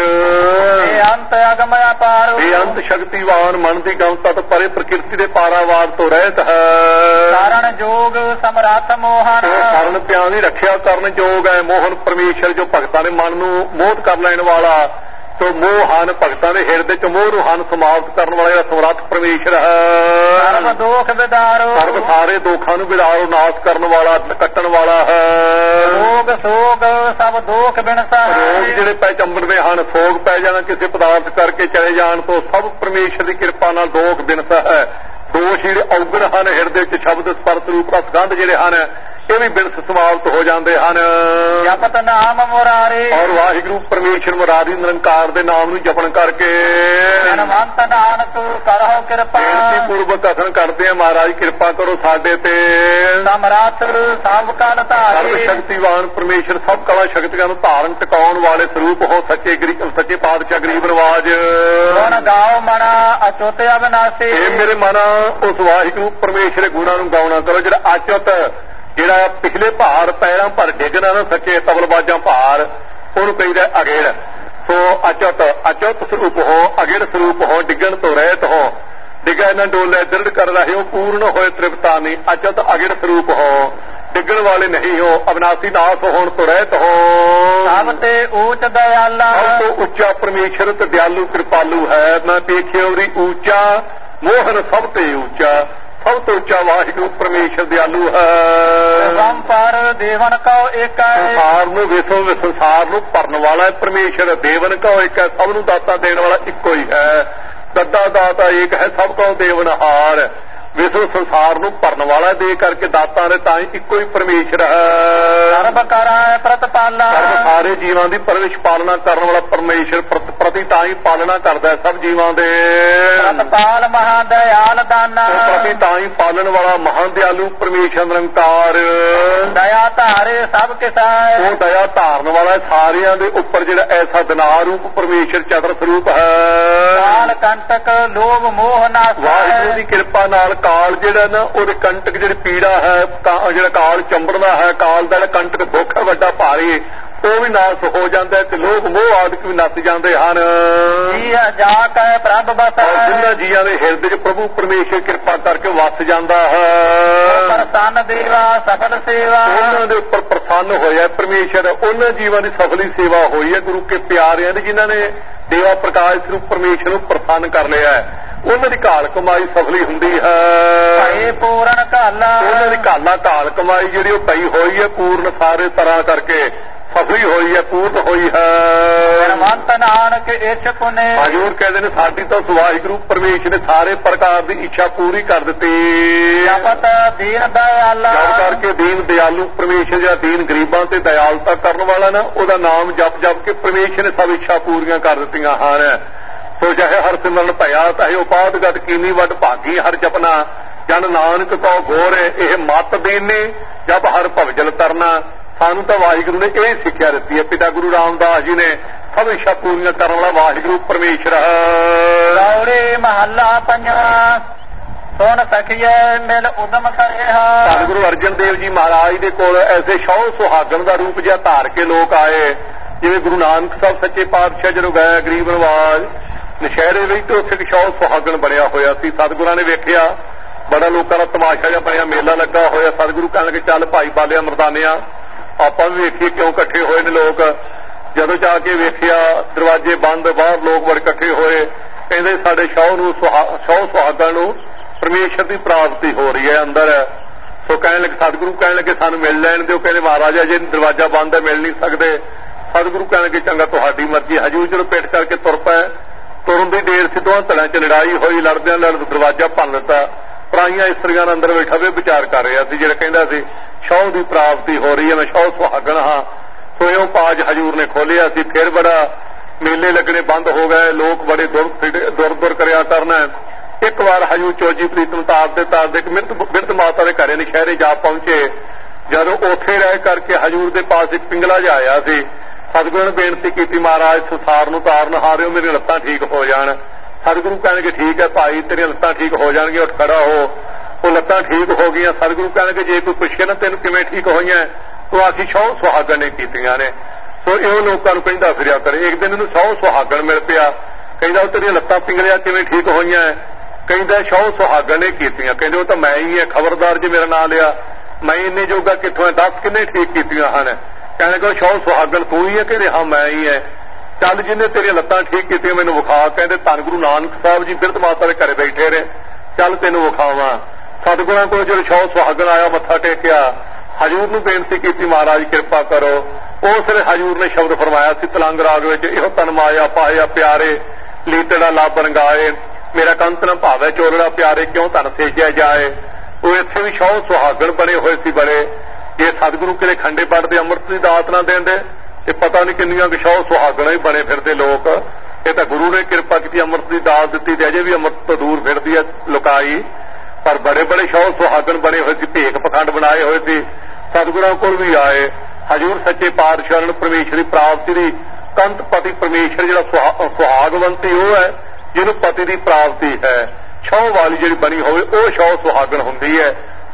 ਅੰਤ ਅਗਮ ਅਪਾਰ ਬੇਅੰਤ ਸ਼ਕਤੀਵਾਨ ਮਨ ਦੀ ਗਮਤਾ ਤੋਂ ਪਰੇ ਪ੍ਰਕਿਰਤੀ ਦੇ ਪਾਰਾਵਾਰ ਤੋਂ ਰਹਿਤ ਹੈ। ਕਾਰਣ ਜੋਗ ਸਮਰੱਥ ਮੋਹਨ ਕਾਰਨ ਪਿਆਰ ਦੀ ਰੱਖਿਆ ਕਰਨ ਯੋਗ ਹੈ ਮੋਹਨ ਪਰਮੇਸ਼ਰ ਜੋ ਭਗਤਾਂ ਦੇ ਮਨ ਨੂੰ ਮੋਹਿਤ ਕਰ ਲੈਣ ਵਾਲਾ ਸੋ ਮੋਹ ਹਨ ਭਗਤਾਂ ਦੇ ਹਿਰਦੇ 'ਚ ਮੋਹ ਨੂੰ ਹਨ ਸਮਾਪਤ ਕਰਨ ਵਾਲਾ ਜਿਹੜਾ ਸਮਰੱਥ ਪਰਮੇਸ਼ਰ ਹੈ। ਸਰਬ ਦੋਖ ਵਿਦਾਰੋ ਸਰਬ ਸਾਰੇ ਦੋਖਾਂ ਨੂੰ ਵਿਦਾਰੋ ਨਾਸ਼ ਕਰਨ ਵਾਲਾ ਕੱਟਣ ਵਾਲਾ ਹੈ। ਰੋਗ ਸੋਗ ਸਭ ਦੋਖ ਬਿਨਸਾ ਰੋਗ ਜਿਹੜੇ ਪੈ ਚੰਬੜਦੇ ਹਨ ਸੋਗ ਪੈ ਜਾਣਾ ਕਿਸੇ ਪਦਾਰਥ ਕਰਕੇ ਚਲੇ ਜਾਣ ਤੋਂ ਸਭ ਪਰਮੇਸ਼ਰ ਦੀ ਕਿਰਪਾ ਨਾਲ ਦੋਖ ਬਿਨਸਾ ਹੈ। ਦੋਸ਼ ਜਿਹੜੇ ਔਗਣ ਹਨ ਹਿਰਦੇ 'ਚ ਸ਼ਬਦ ਸਪਰਸ਼ ਰੂਪ ਰਸਗੰਧ ਜਿਹੜੇ ਹਨ ਇਹ ਵੀ ਬਿਨਸ ਸਮਾਪਤ ਹੋ ਜਾਂਦੇ ਹਨ। ਜਪਤ ਨਾਮ ਮੁਰਾਰੇ ਔਰ ਵਾਹਿਗੁਰੂ ਪਰਮੇਸ਼ਰ ਮੁਰਾਰੀ ਨਿਰੰਕਾਰ ਦੇ ਨਾਮ ਨੂੰ ਜਪਣ ਕਰਕੇ ਧੰਨਵੰਤ ਨਾਨਕ ਕਰੋ ਕਿਰਪਾ ਬੇਨਤੀ ਪੂਰਵਕ ਕਥਨ ਕਰਦੇ ਆ ਮਹਾਰਾਜ ਕਿਰਪਾ ਕਰੋ ਸਾਡੇ ਤੇ ਸਮਰੱਥ ਸਭ ਕਲ ਧਾਰੇ ਸਰਵ ਸ਼ਕਤੀਵਾਨ ਪਰਮੇਸ਼ਰ ਸਭ ਕਲਾ ਸ਼ਕਤੀਆਂ ਨੂੰ ਧਾਰਨ ਟਿਕਾਉਣ ਵਾਲੇ ਸਰੂਪ ਹੋ ਸੱਚੇ ਪਾਤਸ਼ਾਹ ਗਰੀਬ ਨਵਾਜ ਗੁਣ ਗਾਓ ਮਨਾ ਅਚੁੱਤ ਅਬਿਨਾਸੀ ਇਹ ਮੇਰੇ ਮਨਾ ਉਸ ਵਾਹਿਗੁਰੂ ਪਰਮੇਸ਼ਰ ਦੇ ਗੁਣਾਂ ਨੂੰ ਗਾਉਣਾ ਕਰੋ ਜਿਹੜਾ ਅਚੁੱਤ ਜਿਹੜਾ ਪਿਛਲੇ ਭਾਰ ਪੈਰਾਂ ਭਰ ਡਿੱਗ ਨਾ ਸਕੇ ਤਬਲਬਾਜ਼ਾਂ ਭਾਰ ਉਹਨੂੰ ਕਹਿੰਦਾ ਅਗੇੜ ਸੋ ਅਚੁੱਤ ਸਰੂਪ ਹੋ, ਅਗਿੜ ਸਰੂਪ ਹੋ, ਡਿੱਗਣ ਤੋਂ ਰਹਿਤ ਹੋ, ਡਿੱਗਾ ਨਾ ਡੋਲੇ ਦ੍ਰਿੜ ਕਰ ਰਹੇ ਹੋ, ਪੂਰਨ ਹੋਏ ਤ੍ਰਿਪਤਾਨੀ। ਅਚੁੱਤ ਅਗਿੜ ਸਰੂਪ ਹੋ, ਡਿੱਗਣ ਵਾਲੇ ਨਹੀਂ ਹੋ, ਅਬਨਾਸੀ ਨਾਸ ਹੋਣ ਤੋਂ ਰਹਿਤ ਹੋ। ਸਭ ਤੇ ਊਚ ਦਇਆਲਾ, ਸਭ ਤੋਂ ਉੱਚਾ ਪਰਮੇਸ਼ਰ ਤੇ ਦਿਆਲੂ ਕਿਰਪਾਲੂ ਹੈ। ਮੈਂ ਦੇਖਿਆ ਉਹਦੀ ਉੱਚਾ ਮੋਹਨ ਸਭ ਤੇ ਉੱਚਾ, ਸਭ ਤੋਂ ਉੱਚਾ ਵਾਹਿਗੁਰੂ ਪਰਮੇਸ਼ਰ ਦਿਆਲੂ ਹੈ। ਸੰਸਾਰ ਦੇਵਨ ਕਉ ਏਕ ਹੈ, ਸੰਸਾਰ ਨੂੰ ਸੰਸਾਰ ਨੂੰ ਭਰਨ ਵਾਲਾ ਪਰਮੇਸ਼ਰ। ਦੇਵਨ ਕਉ ਏਕ ਹੈ, ਸਭ ਨੂੰ ਦਾਤਾ ਦੇਣ ਵਾਲਾ ਇੱਕੋ ਹੀ ਹੈ। ਦੱਦਾ ਦਾਤਾ ਏਕ ਹੈ, ਸਭ ਕਉ ਦੇਵਨਹਾਰ। ਵਿਸ਼ਵ ਸੰਸਾਰ ਨੂੰ ਭਰਨ ਵਾਲਾ ਦੇ ਕਰਕੇ ਦਾਤਾ ਨੇ ਤਾਂ ਹੀ ਇੱਕੋ ਹੀ ਪਰਮੇਸ਼ਰ ਹੈ। ਸਰਬ ਕਰੈ ਪ੍ਰਤਪਾਲਾ, ਸਾਰੇ ਜੀਵਾਂ ਦੀ ਪਰਵਿਸ਼ ਪਾਲਣਾ ਕਰਨ ਵਾਲਾ ਪਰਮੇਸ਼ਰ ਪ੍ਰਤੀ ਤਾਂ ਹੀ ਪਾਲਣਾ ਕਰਦਾ ਹੈ ਸਭ ਜੀਵਾਂ ਦੇ। ਪ੍ਰਤਪਾਲ ਮਹਾ ਦਇਆਲ ਦਾਨਾ, ਪ੍ਰਤੀ ਤਾਂ ਹੀ ਪਾਲਣ ਵਾਲਾ ਮਹਾਂ ਦਿਆਲੂ ਪਰਮੇਸ਼ਰ ਨਿਰੰਕਾਰ। ਦਇਆ ਧਾਰੇ ਸਭ ਕਿਸੈ, ਉਹ ਦਇਆ ਧਾਰਨ ਵਾਲਾ ਸਾਰਿਆਂ ਦੇ ਉੱਪਰ ਜਿਹੜਾ ਐਸਾ ਦਿਨਾ ਰੂਪ ਪਰਮੇਸ਼ਰ ਚਤੁਰ ਸਰੂਪ ਹੈ। ਕਾਲ ਕੰਟਕ ਲੋਭ ਮੋਹ ਨਾਸ, ਵਾਹਿਗੁਰੂ ਦੀ ਕਿਰਪਾ ਨਾਲ ਕਾਲ ਜਿਹੜਾ ਨਾ ਉਹਦੇ ਕੰਟਕ ਜਿਹੜੀ ਪੀੜਾ ਹੈ, ਜਿਹੜਾ ਕਾਲ ਚੰਬੜਦਾ ਹੈ, ਕਾਲ ਦਾ ਕੰਟਕ ਦੁੱਖ ਹੈ ਵੱਡਾ ਭਾਰੀ, ਉਹ ਵੀ ਨਾਸ ਹੋ ਜਾਂਦਾ ਹੈ ਤੇ ਲੋਭ ਮੋਹ ਆਦਿਕ ਵੀ ਨੱਸ ਜਾਂਦੇ ਹਨ। ਜੀ ਜਾ ਕੇ ਪ੍ਰਭ ਬਸੈ, ਜਿਨ੍ਹਾਂ ਜੀਆਂ ਦੇ ਹਿਰਦੇ 'ਚ ਪ੍ਰਭੂ ਪਰਮੇਸ਼ਰ ਕਿਰਪਾ ਕਰਕੇ ਵਸ ਜਾਂਦਾ ਹੈ। ਪ੍ਰਸੰਨ ਦੇਵਾ ਸਫਲ ਸੇਵਾ, ਉਹਨਾਂ ਦੇ ਉੱਪਰ ਪ੍ਰਸੰਨ ਹੋਇਆ ਪਰਮੇਸ਼ਰ। ਉਹਨਾਂ ਜੀਵਾਂ ਦੀ ਸਫਲੀ ਸੇਵਾ ਹੋਈ ਹੈ ਗੁਰੂ ਕੇ ਪਿਆਰਿਆਂ ਦੀ, ਜਿਨ੍ਹਾਂ ਨੇ ਦੇਵਾ ਪ੍ਰਕਾਸ਼ ਸਰੂਪ ਪਰਮੇਸ਼ਰ ਨੂੰ ਪ੍ਰਸੰਨ ਕਰ ਲਿਆ ਹੈ। ਉਹਨਾਂ ਦੀ ਘਾਲ ਕਮਾਈ ਸਫਲੀ ਹੁੰਦੀ ਹੈ। ਭਏ ਪੂਰਨ ਘਾਲਾ, ਉਹਨਾਂ ਦੀ ਘਾਲ ਕਮਾਈ ਜਿਹੜੀ ਉਹ ਪਈ ਹੋਈ ਹੈ ਪੂਰਨ ਸਾਰੇ ਤਰ੍ਹਾਂ ਕਰਕੇ ਸਫਲੀ ਹੋਈ ਹੈ, ਪੂਰਨ ਹੋਈ ਹੈ। ਧਨਵੰਤ ਨਾਨਕ ਇੱਛ ਪੁਨੇ, ਹਜ਼ੂਰ ਕਹਿੰਦੇ ਨੇ ਸਾਡੀ ਤਾਂ ਵਾਹਿਗੁਰੂ ਪਰਮੇਸ਼ਰ ਨੇ ਸਾਰੇ ਪ੍ਰਕਾਰ ਦੀ ਇੱਛਾ ਪੂਰੀ ਕਰ ਦਿੱਤੀ। ਜਪਤ ਦੀਨ ਦਇਆਲਾ, ਜਪ ਕਰਕੇ ਦੀਨ ਦਿਆਲੂ ਪਰਮੇਸ਼ਰ ਜਿਹੜਾ ਦੀਨ ਗਰੀਬਾਂ ਤੇ ਦਇਆਲਤਾ ਕਰਨ ਵਾਲਾ ਨਾ, ਉਹਦਾ ਨਾਮ ਜਪ ਕੇ ਪਰਮੇਸ਼ਰ ਨੇ ਸਭ ਇੱਛਾ ਪੂਰੀਆਂ ਕਰ ਦਿੱਤੀਆਂ ਹਨ। ਸੋ ਚਾਹੇ ਹਰ ਸਿਮਰਨ ਭਇਆ ਤਾਹੇ ਉਪਾਦਗਤ ਕੀਨੀ ਵੱਡ ਭਾਗੀ ਹਰ ਜਪਨਾ, ਜਨ ਨਾਨਕ ਕਉ ਗੋਰ ਇਹ ਮਤ ਦੀਨੀ ਜਬ ਹਰ ਭਵਜਲ ਤਰਨਾ। ਸਾਨੂੰ ਤਾਂ ਵਾਹਿਗੁਰੂ ਨੇ ਇਹ ਸਿੱਖਿਆ ਦਿੱਤੀ ਹੈ। ਪਿਤਾ ਗੁਰੂ ਰਾਮਦਾਸ ਜੀ ਨੇ ਸਭ ਇੱਛਾ ਪੂਰੀਆਂ ਕਰਨ ਵਾਲਾ ਵਾਹਿਗੁਰੂ ਪਰਮੇਸ਼ਰ ਹੈ। ਗੌੜੇ ਮਹੱਲਾ ਪੰਜਵਾਂ, ਸੁਣ ਸਖੀਏ ਮਿਲ ਉਦਮ ਕਰਿਆ। ਸਤਿਗੁਰੂ ਅਰਜਨ ਦੇਵ ਜੀ ਮਹਾਰਾਜ ਦੇ ਕੋਲ ਐਸੇ ਸ਼ੌਹ ਸੁਹਾਗਣ ਦਾ ਰੂਪ ਜਿਹਾ ਧਾਰ ਕੇ ਲੋਕ ਆਏ। ਜਿਵੇਂ ਗੁਰੂ ਨਾਨਕ ਸਾਹਿਬ ਸੱਚੇ ਪਾਤਸ਼ਾਹ ਜਦੋਂ ਗਏ ਗਰੀਬ ਨਵਾਜ ਨਸ਼ਹਿਰੇ ਵਿੱਚ ਤੇ ਉੱਥੇ ਸ਼ੌਹ ਸੁਹਾਗਣ ਬਣਿਆ ਹੋਇਆ ਸੀ। ਸਤਿਗੁਰਾਂ ਨੇ ਵੇਖਿਆ ਬੜਾ ਲੋਕਾਂ ਦਾ ਤਮਾਸ਼ਾ ਜਿਹਾ ਬਣਿਆ, ਮੇਲਾ ਲੱਗਾ ਹੋਇਆ। ਸਤਿਗੁਰੂ ਕਹਿਣ ਲੱਗੇ ਚੱਲ ਭਾਈ ਬਾਲਿਆ ਮਰਦਾਨਿਆਂ ਆਪਾਂ ਵੀ ਵੇਖੀਏ ਕਿਉਂ ਇਕੱਠੇ ਹੋਏ ਨੇ ਲੋਕ। ਜਦੋਂ ਜਾ ਕੇ ਵੇਖਿਆ ਦਰਵਾਜ਼ੇ ਬੰਦ, ਬਾਹਰ ਲੋਕ ਬੜੇ ਇਕੱਠੇ ਹੋਏ। ਕਹਿੰਦੇ ਸਾਡੇ ਸ਼ੌਹ ਸੁਹਾਗਣ ਨੂੰ ਪਰਮੇਸ਼ਰ ਦੀ ਪ੍ਰਾਪਤੀ ਹੋ ਰਹੀ ਹੈ ਅੰਦਰ। ਸੋ ਕਹਿਣ ਲੱਗੇ ਸਤਿਗੁਰੂ ਕਹਿਣ ਲੱਗੇ ਸਾਨੂੰ ਮਿਲ ਲੈਣ ਦਿਓ। ਕਹਿੰਦੇ ਮਹਾਰਾਜਾ ਜੇ ਦਰਵਾਜ਼ਾ ਬੰਦ ਹੈ ਮਿਲ ਨਹੀਂ ਸਕਦੇ। ਸਤਿਗੁਰੂ ਕਹਿਣ ਲੱਗੇ ਚੰਗਾ ਤੁਹਾਡੀ ਮਰਜ਼ੀ। ਹਜੂਰ ਜਦੋਂ ਪਿੱਠ ਕਰਕੇ ਤੁਰ ਪਏ, ਤੁਰਨ ਦੀ ਦੇਰ ਸੀ ਦੋਹਾਂ ਧੜਿਆਂ 'ਚ ਲੜਾਈ ਹੋਈ। ਲੜਦਿਆਂ ਦਰਵਾਜ਼ਾ ਭੰਨ ਦਿੱਤਾ। ਪਰਾਈਆਂ ਇਸਤਰੀਆਂ ਅੰਦਰ ਬੈਠਾ ਵੇ ਵਿਚਾਰ ਕਰ ਰਿਹਾ ਸੀ। ਜਿਹੜਾ ਕਹਿੰਦਾ ਸੀ ਸ਼ੌਹ ਦੀ ਪ੍ਰਾਪਤੀ ਹੋ ਰਹੀ ਹੈ, ਮੈਂ ਸ਼ੌਹ ਸੁਹਾਗਣ ਹਾਂ। ਸੋ ਇਹੋ ਪਾਜ ਹਜੂਰ ਨੇ ਖੋਲਿਆ ਸੀ। ਫਿਰ ਬੜਾ ਮੇਲੇ ਲੱਗਣੇ ਬੰਦ ਹੋ ਗਏ, ਲੋਕ ਬੜੇ ਦੁਰ ਕਰਿਆ ਕਰਨਾ। ਇੱਕ ਵਾਰ ਹਜੂਰ ਚੋਜੀ ਪ੍ਰੀਤਮ ਤਾਰਦੇ ਬਿਰਧ ਮਾਤਾ ਦੇ ਘਰੇ ਨਸ਼ਹਿਰੇ ਜਾ ਪਹੁੰਚੇ। ਜਦੋਂ ਉੱਥੇ ਰਹਿ ਕਰਕੇ ਹਜੂਰ ਦੇ ਪਾਸ ਇੱਕ ਪਿੰਗਲਾ ਜਿਹਾ ਆਇਆ ਸੀ। ਸਤਿਗੁਰੂ ਨੇ ਬੇਨਤੀ ਕੀਤੀ ਮਹਾਰਾਜ ਸੰਸਾਰ ਨੂੰ ਤਾਰਨ ਹਾਰਿਓ, ਮੇਰੀਆਂ ਲੱਤਾਂ ਠੀਕ ਹੋ ਜਾਣ। ਸਤਿਗੁਰੂ ਕਹਿਣਗੇ ਠੀਕ ਹੈ ਭਾਈ ਤੇਰੀਆਂ ਲੱਤਾਂ ਠੀਕ ਹੋ ਜਾਣਗੀਆਂ, ਉੱਠ ਖੜਾ ਹੋ। ਉਹ ਲੱਤਾਂ ਠੀਕ ਹੋ ਗਈਆਂ। ਸਤਿਗੁਰੂ ਕਹਿਣਗੇ ਜੇ ਕੋਈ ਪੁੱਛੇ ਨਾ ਤੈਨੂੰ ਕਿਵੇਂ ਠੀਕ ਹੋਈਆਂ, ਤੂੰ ਆਖੀ ਸ਼ੌਹ ਸੁਹਾਗਣ ਨੇ ਕੀਤੀਆਂ ਨੇ। ਸੋ ਇਹੋ ਲੋਕਾਂ ਨੂੰ ਕਹਿੰਦਾ ਫਿਰਿਆ ਕਰੇ। ਇੱਕ ਦਿਨ ਇਹਨੂੰ ਸ਼ੌਹ ਸੁਹਾਗਣ ਮਿਲ ਪਿਆ। ਕਹਿੰਦਾ ਉਹ ਤੇਰੀਆਂ ਲੱਤਾਂ ਪਿੰਗਲਿਆ ਕਿਵੇਂ ਠੀਕ ਹੋਈਆਂ? ਕਹਿੰਦਾ ਸ਼ੌਹ ਸੁਹਾਗਣ ਨੇ ਕੀਤੀਆਂ। ਕਹਿੰਦੇ ਉਹ ਤਾਂ ਮੈਂ ਹੀ ਹੈ, ਖਬਰਦਾਰ ਜੇ ਮੇਰਾ ਨਾਂ ਲਿਆ। ਮੈਂ ਇੰਨੇ ਜੋਗਾ ਕਿੱਥੋਂ ਹੈ, ਦੱਸ ਕਿੰਨੇ ਠੀਕ ਕੀਤੀਆਂ ਹਨ? ਕਹਿੰਦੇ ਸ਼ੌਹ ਸੁਹਾਗਣ ਤੂੰ ਹੀ ਹੈ? ਕਹਿੰਦੇ ਹਾਂ ਮੈਂ ਹੀ ਹੈ। ਚੱਲ ਜਿਹਨੇ ਤੇਰੀਆਂ ਲੱਤਾਂ ਠੀਕ ਕੀਤੀਆਂ ਮੈਨੂੰ ਵਿਖਾ। ਕਹਿੰਦੇ ਧੰਨ ਗੁਰੂ ਨਾਨਕ ਸਾਹਿਬ ਜੀ ਬਿਰਧ ਮਾਤਾ ਦੇ ਘਰੇ ਬੈਠੇ ਨੇ, ਚੱਲ ਤੈਨੂੰ ਵਿਖਾਵਾਂ। ਸਤਿਗੁਰਾਂ ਕੋਲ ਜਦੋਂ ਸ਼ੌਹ ਸੁਹਾਗਣ ਆਇਆ ਮੱਥਾ ਟੇਕਿਆ, ਹਜੂਰ ਨੂੰ ਬੇਨਤੀ ਕੀਤੀ ਮਹਾਰਾਜ ਕਿਰਪਾ ਕਰੋ। ਉਸ ਵੇਲੇ ਹਜੂਰ ਨੇ ਸ਼ਬਦ ਫਰਮਾਇਆ ਸੀ ਤਲੰਗ ਰਾਗ ਵਿੱਚ, ਇਹੋ ਤਨ ਮਾਇਆ ਪਾਇਆ ਪਿਆਰੇ ਲੀਤੜਾ ਲੱਭ ਰੰਗਾਏ, ਮੇਰਾ ਕੰਤ ਨਾ ਭਾਵੇਂ ਚੋਲੜਾ ਪਿਆਰੇ ਕਿਉਂ ਧਨ ਸੇਜਿਆ ਜਾਏ। ਉਹ ਇੱਥੇ ਵੀ ਸ਼ੌਹ ਸੁਹਾਗਣ ਬਣੇ ਹੋਏ ਸੀ ਬੜੇ। ਜੇ ਸਤਿਗੁਰੂ ਕਿਤੇ ਖੰਡੇ ਪੱਟ ਦੇ ਅੰਮ੍ਰਿਤ ਦੀ ਦਾਤ ਨਾ ਦਿੰਦੇ ਤੇ ਪਤਾ ਨਹੀਂ ਕਿੰਨੀਆਂ ਕੁ ਸ਼ੌਹ ਸੁਹਾਗਣਾਂ ਹੀ ਬਣੇ ਫਿਰਦੇ ਲੋਕ। ਇਹ ਤਾਂ ਗੁਰੂ ਨੇ ਕਿਰਪਾ ਕੀਤੀ, ਅੰਮ੍ਰਿਤ ਦੀ ਦਾਤ ਦਿੱਤੀ ਤੇ ਅਜੇ ਵੀ ਅੰਮ੍ਰਿਤ ਤੋਂ ਦੂਰ ਫਿਰਦੀ ਹੈ ਲੁਕਾਈ। ਪਰ ਬੜੇ ਬੜੇ ਸ਼ੌਹ ਸੁਹਾਗਣ ਬਣੇ ਹੋਏ ਸੀ, ਭੇਖ ਪਖੰਡ ਬਣਾਏ ਹੋਏ ਸੀ। ਸਤਿਗੁਰਾਂ ਕੋਲ ਵੀ ਆਏ। ਹਜੂਰ ਸੱਚੇ ਪਾਤਸ਼ਾਹ ਨੂੰ ਪਰਮੇਸ਼ਰ ਦੀ ਪ੍ਰਾਪਤੀ ਦੀ ਕੰਤ ਪਤੀ ਪਰਮੇਸ਼ਰ ਜਿਹੜਾ ਸੁਹਾਗਵੰਤੀ ਉਹ ਹੈ ਜਿਹਨੂੰ ਪਤੀ ਦੀ ਪ੍ਰਾਪਤੀ ਹੈ। ਸ਼ੌਹ ਵਾਲੀ ਜਿਹੜੀ ਬਣੀ ਹੋਵੇ ਉਹ ਸ਼ੌਹ ਸੁਹਾਗਣ ਹੁੰਦੀ ਹੈ।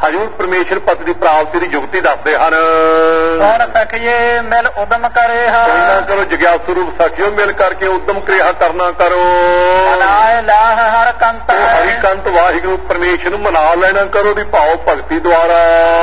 ਹਜੂਰ ਪਰਮੇਸ਼ਰ ਪਤੀ ਦੀ ਪ੍ਰਾਪਤੀ ਦੀ ਜੁਗਤੀ ਦੱਸਦੇ ਹਨ। ਹੁਣ ਸਖੀਏ ਮਿਲ ਉਦਮ ਕਰੇ ਹਾਂ ਕਰੋ ਜਗਿਆਸੂ ਰੂਪ ਸਖੀਓ ਮਿਲ ਕਰਕੇ ਉਦਮ ਕਿਰਿਆ ਕਰਨਾ ਕਰੋ। ਮਨਾਏ ਲਾਹ ਹਰ ਕੰਤ ਹਰੀ ਕੰਤ ਵਾਹਿਗੁਰੂ ਪਰਮੇਸ਼ਰ ਨੂੰ ਮਨਾ ਲੈਣਾ ਕਰੋ ਦੀ ਭਾਵ ਭਗਤੀ ਦੁਆਰਾ।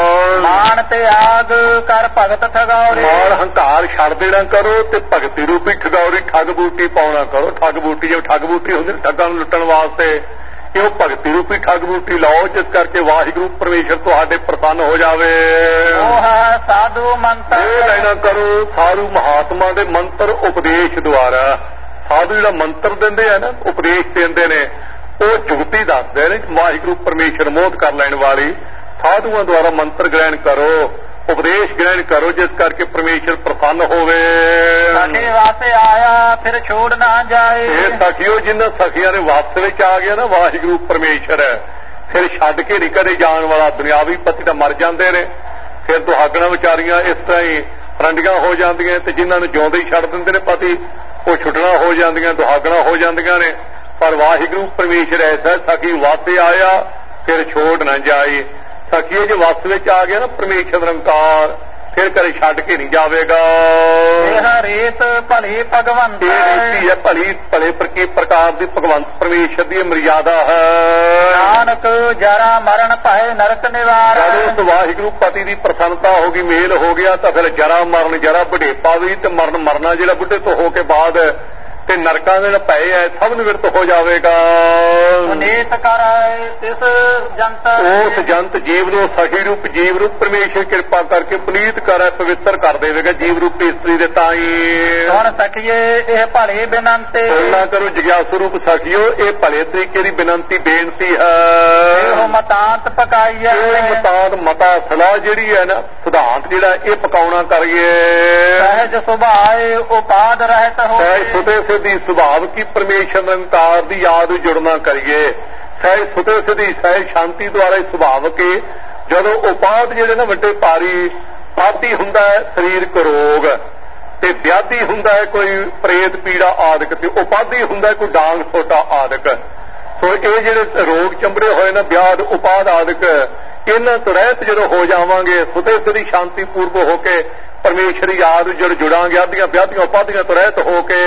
ਮਾਨ ਤੇ ਆਗ ਕਰ ਭਗਤ ਠਗੌਰੀ ਮਾਨ ਹੰਕਾਰ ਛੱਡ ਦੇਣਾ ਕਰੋ ਤੇ ਭਗਤੀ ਰੂਪੀ ਠਗੌਰੀ ਠੱਗ ਬੂਟੀ ਪਾਉਣਾ ਕਰੋ। ਠੱਗ ਬੂਟੀ ਜਿਵੇਂ ਠੱਗ ਬੂਟੀ ਹੁੰਦੀ ਠੱਗਾਂ ਨੂੰ ਲੁੱਟਣ ਵਾਸਤੇ ਕਿ ਉਹ ਭਗਤੀ ਰੂਪੀ ਠੱਗ ਬੂਟੀ ਲਾਓ ਜਿਸ ਕਰਕੇ ਵਾਹਿਗੁਰੂ ਪਰਮੇਸ਼ਰ ਤੁਹਾਡੇ ਪ੍ਰਸੰਨ ਹੋ ਜਾਵੇ। ਉਹ ਸਾਧੂ ਮੰਤਰ ਇਹ ਲੈਣਾ ਕਰੋ ਸਾਧੂ ਮਹਾਤਮਾ ਦੇ ਮੰਤਰ ਉਪਦੇਸ਼ ਦੁਆਰਾ। ਸਾਧੂ ਜਿਹੜਾ ਮੰਤਰ ਦਿੰਦੇ ਆ ਨਾ ਉਪਦੇਸ਼ ਦਿੰਦੇ ਨੇ ਉਹ ਜੁਗਤੀ ਦੱਸਦੇ ਨੇ ਵਾਹਿਗੁਰੂ ਪਰਮੇਸ਼ਰ ਮੋਹ ਕਰ ਲੈਣ ਵਾਲੀ। ਸਾਧੂਆਂ ਦੁਆਰਾ ਮੰਤਰ ਗ੍ਰਹਿਣ ਕਰੋ ਉਪਦੇਸ਼ ਗ੍ਰਹਿਣ ਕਰੋ ਜਿਸ ਕਰਕੇ ਪਰਮੇਸ਼ਰ ਪ੍ਰਸੰਨ ਹੋਵੇ। ਸਖੀ ਵਾਸੇ ਆਇਆ ਫਿਰ ਛੋੜ ਨਾ ਜਾਏ। ਇਹ ਸਖੀਓ ਜਿਨ੍ਹਾਂ ਸਖੀਆਂ ਨੇ ਵਾਪਸ ਵਿੱਚ ਆ ਗਿਆ ਨਾ ਵਾਹਿਗੁਰੂ ਪਰਮੇਸ਼ਰ ਫਿਰ ਛੱਡ ਕੇ ਨਹੀਂ ਕਦੇ ਜਾਣ ਵਾਲਾ। ਦੁਨਿਆਵੀ ਪਤੀ ਤਾਂ ਮਰ ਜਾਂਦੇ ਨੇ ਫਿਰ ਦੁਹਾਗਣਾ ਵਿਚਾਰੀਆਂ ਇਸ ਤਰ੍ਹਾਂ ਹੀ ਰੰਡੀਆਂ ਹੋ ਜਾਂਦੀਆਂ ਤੇ ਜਿਨ੍ਹਾਂ ਨੂੰ ਜਿਉਂਦੇ ਹੀ ਛੱਡ ਦਿੰਦੇ ਨੇ ਪਤੀ ਉਹ ਛੁੱਟਣਾ ਹੋ ਜਾਂਦੀਆਂ ਦੁਹਾਗਣਾ ਹੋ ਜਾਂਦੀਆਂ ਨੇ। ਪਰ ਵਾਹਿਗੁਰੂ ਪਰਮੇਸ਼ਰ ਐਸਾ ਸਖੀ ਵਾਸੇ ਆਇਆ ਫਿਰ ਛੋੜ ਨਾ ਜਾਏ। ਸਖੀਏ ਜੇ ਵਸ ਵਿੱਚ ਆ ਗਿਆ ਨਾ ਪਰਮੇਸ਼ਰ ਨਿਰੰਕਾਰ ਫਿਰ ਕਦੇ ਛੱਡ ਕੇ ਨਹੀਂ ਜਾਵੇਗਾ। ਇਹ ਰੀਤ ਭਲੀ ਭਗਵੰਤ ਹੈ ਭਲੀ ਭਲੇ ਪ੍ਰਕਾਰ ਦੀ ਭਗਵੰਤ ਪਰਮੇਸ਼ਰ ਦੀ ਮਰਿਆਦਾ ਹੈ। ਨਾਨਕ ਜਰਾ ਮਰਨ ਭਏ ਨਰਕ ਨਿਵਾਰ। ਜਦੋਂ ਵਾਹਿਗੁਰੂ ਪਤੀ ਦੀ ਪ੍ਰਸੰਨਤਾ ਹੋ ਗਈ ਮੇਲ ਹੋ ਗਿਆ ਤਾਂ ਫਿਰ ਜਰਾ ਮਰਨ ਜਰਾ ਬੁਢੇਪਾ ਵੀ ਤੇ ਮਰਨ ਮਰਨਾ ਜਿਹੜਾ ਬੁੱਢੇ ਤੋਂ ਹੋ ਕੇ ਬਾਅਦ ਤੇ ਨਰਕਾਂ ਦੇ ਪਏ ਐ ਸਭ ਨਿਵਰਤ ਹੋ ਜਾਵੇਗਾ। ਨੀਤ ਕਰ ਇਸ ਜੰਤ ਉਸ ਜੰਤ ਜੀਵ ਨੂੰ ਸਖੀ ਰੂਪ ਜੀਵ ਰੂਪ ਪਰਮੇਸ਼ਰ ਕਿਰਪਾ ਕਰਕੇ ਪੁਨੀਤ ਕਰੇ ਪਵਿੱਤਰ ਕਰ ਦੇਵੇਗਾ ਜੀਵ ਰੂਪ ਇਸਤਰੀ ਦੇ ਤਾਈ। ਹੁਣ ਸਖੀਏ ਇਹ ਭਲੇ ਬੇਨੰਤੀ ਨਾ ਕਰੋ ਜਗਿਆਸੂ ਰੂਪ ਸਖੀਓ ਇਹ ਭਲੇ ਤਰੀਕੇ ਦੀ ਬੇਨੰਤੀ ਬੇਨਤੀ ਹੈ। ਇਹੋ ਮਤਾਂਤ ਪਕਾਈਏ ਮਤਾਂਤ ਮਤਾ ਸਲਾਹ ਜਿਹੜੀ ਹੈ ਨਾ ਸਿਧਾਂਤ ਜਿਹੜਾ ਇਹ ਪਕਾਉਣਾ ਕਰੀਏ। ਸਹਿਜ ਸੁਭਾਏ ਉਪਾਦ ਰਹਿਤ ਹੋਏ ਦੀ ਸੁਭਾਵ ਕੀ ਪਰਮੇਸ਼ਰ ਨਿਰੰਕਾਰ ਦੀ ਯਾਦ ਜੁੜਨਾ ਕਰੀਏ। ਸਹਿ ਸੁਤੇ ਸਿੱਧੀ ਸਹਿ ਸ਼ਾਂਤੀ ਦੁਆਰਾ ਹੀ ਸੁਭਾਵ ਕੇ ਜਦੋਂ ਉਪਾਦ ਜਿਹੜੇ ਨਾ ਵੱਡੇ ਭਾਰੀ ਆਦੀ ਹੁੰਦਾ ਹੈ ਸਰੀਰਕ ਰੋਗ ਤੇ ਵਿਆਧੀ ਹੁੰਦਾ ਹੈ ਕੋਈ ਪ੍ਰੇਤ ਪੀੜਾ ਆਦਿਕ ਤੇ ਉਪਾਦੀ ਹੁੰਦਾ ਕੋਈ ਡਾਂਗ ਛੋਟਾ ਆਦਿਕ। ਸੋ ਇਹ ਜਿਹੜੇ ਰੋਗ ਚੰਬੜੇ ਹੋਏ ਨਾ ਵਿਆਧ ਉਪਾਦ ਆਦਿਕ ਇਹਨਾਂ ਤੋਂ ਰਹਿਤ ਜਦੋਂ ਹੋ ਜਾਵਾਂਗੇ ਸੁਤੇ ਸਿੱਧੀ ਸ਼ਾਂਤੀ ਪੂਰਵ ਹੋ ਕੇ ਪਰਮੇਸ਼ਰ ਯਾਦ ਜੁੜਾਂਗੇ ਆਦੀਆਂ ਵਿਆਧੀਆਂ ਉਪਾਧੀਆਂ ਤੋਂ ਰਹਿਤ ਹੋ ਕੇ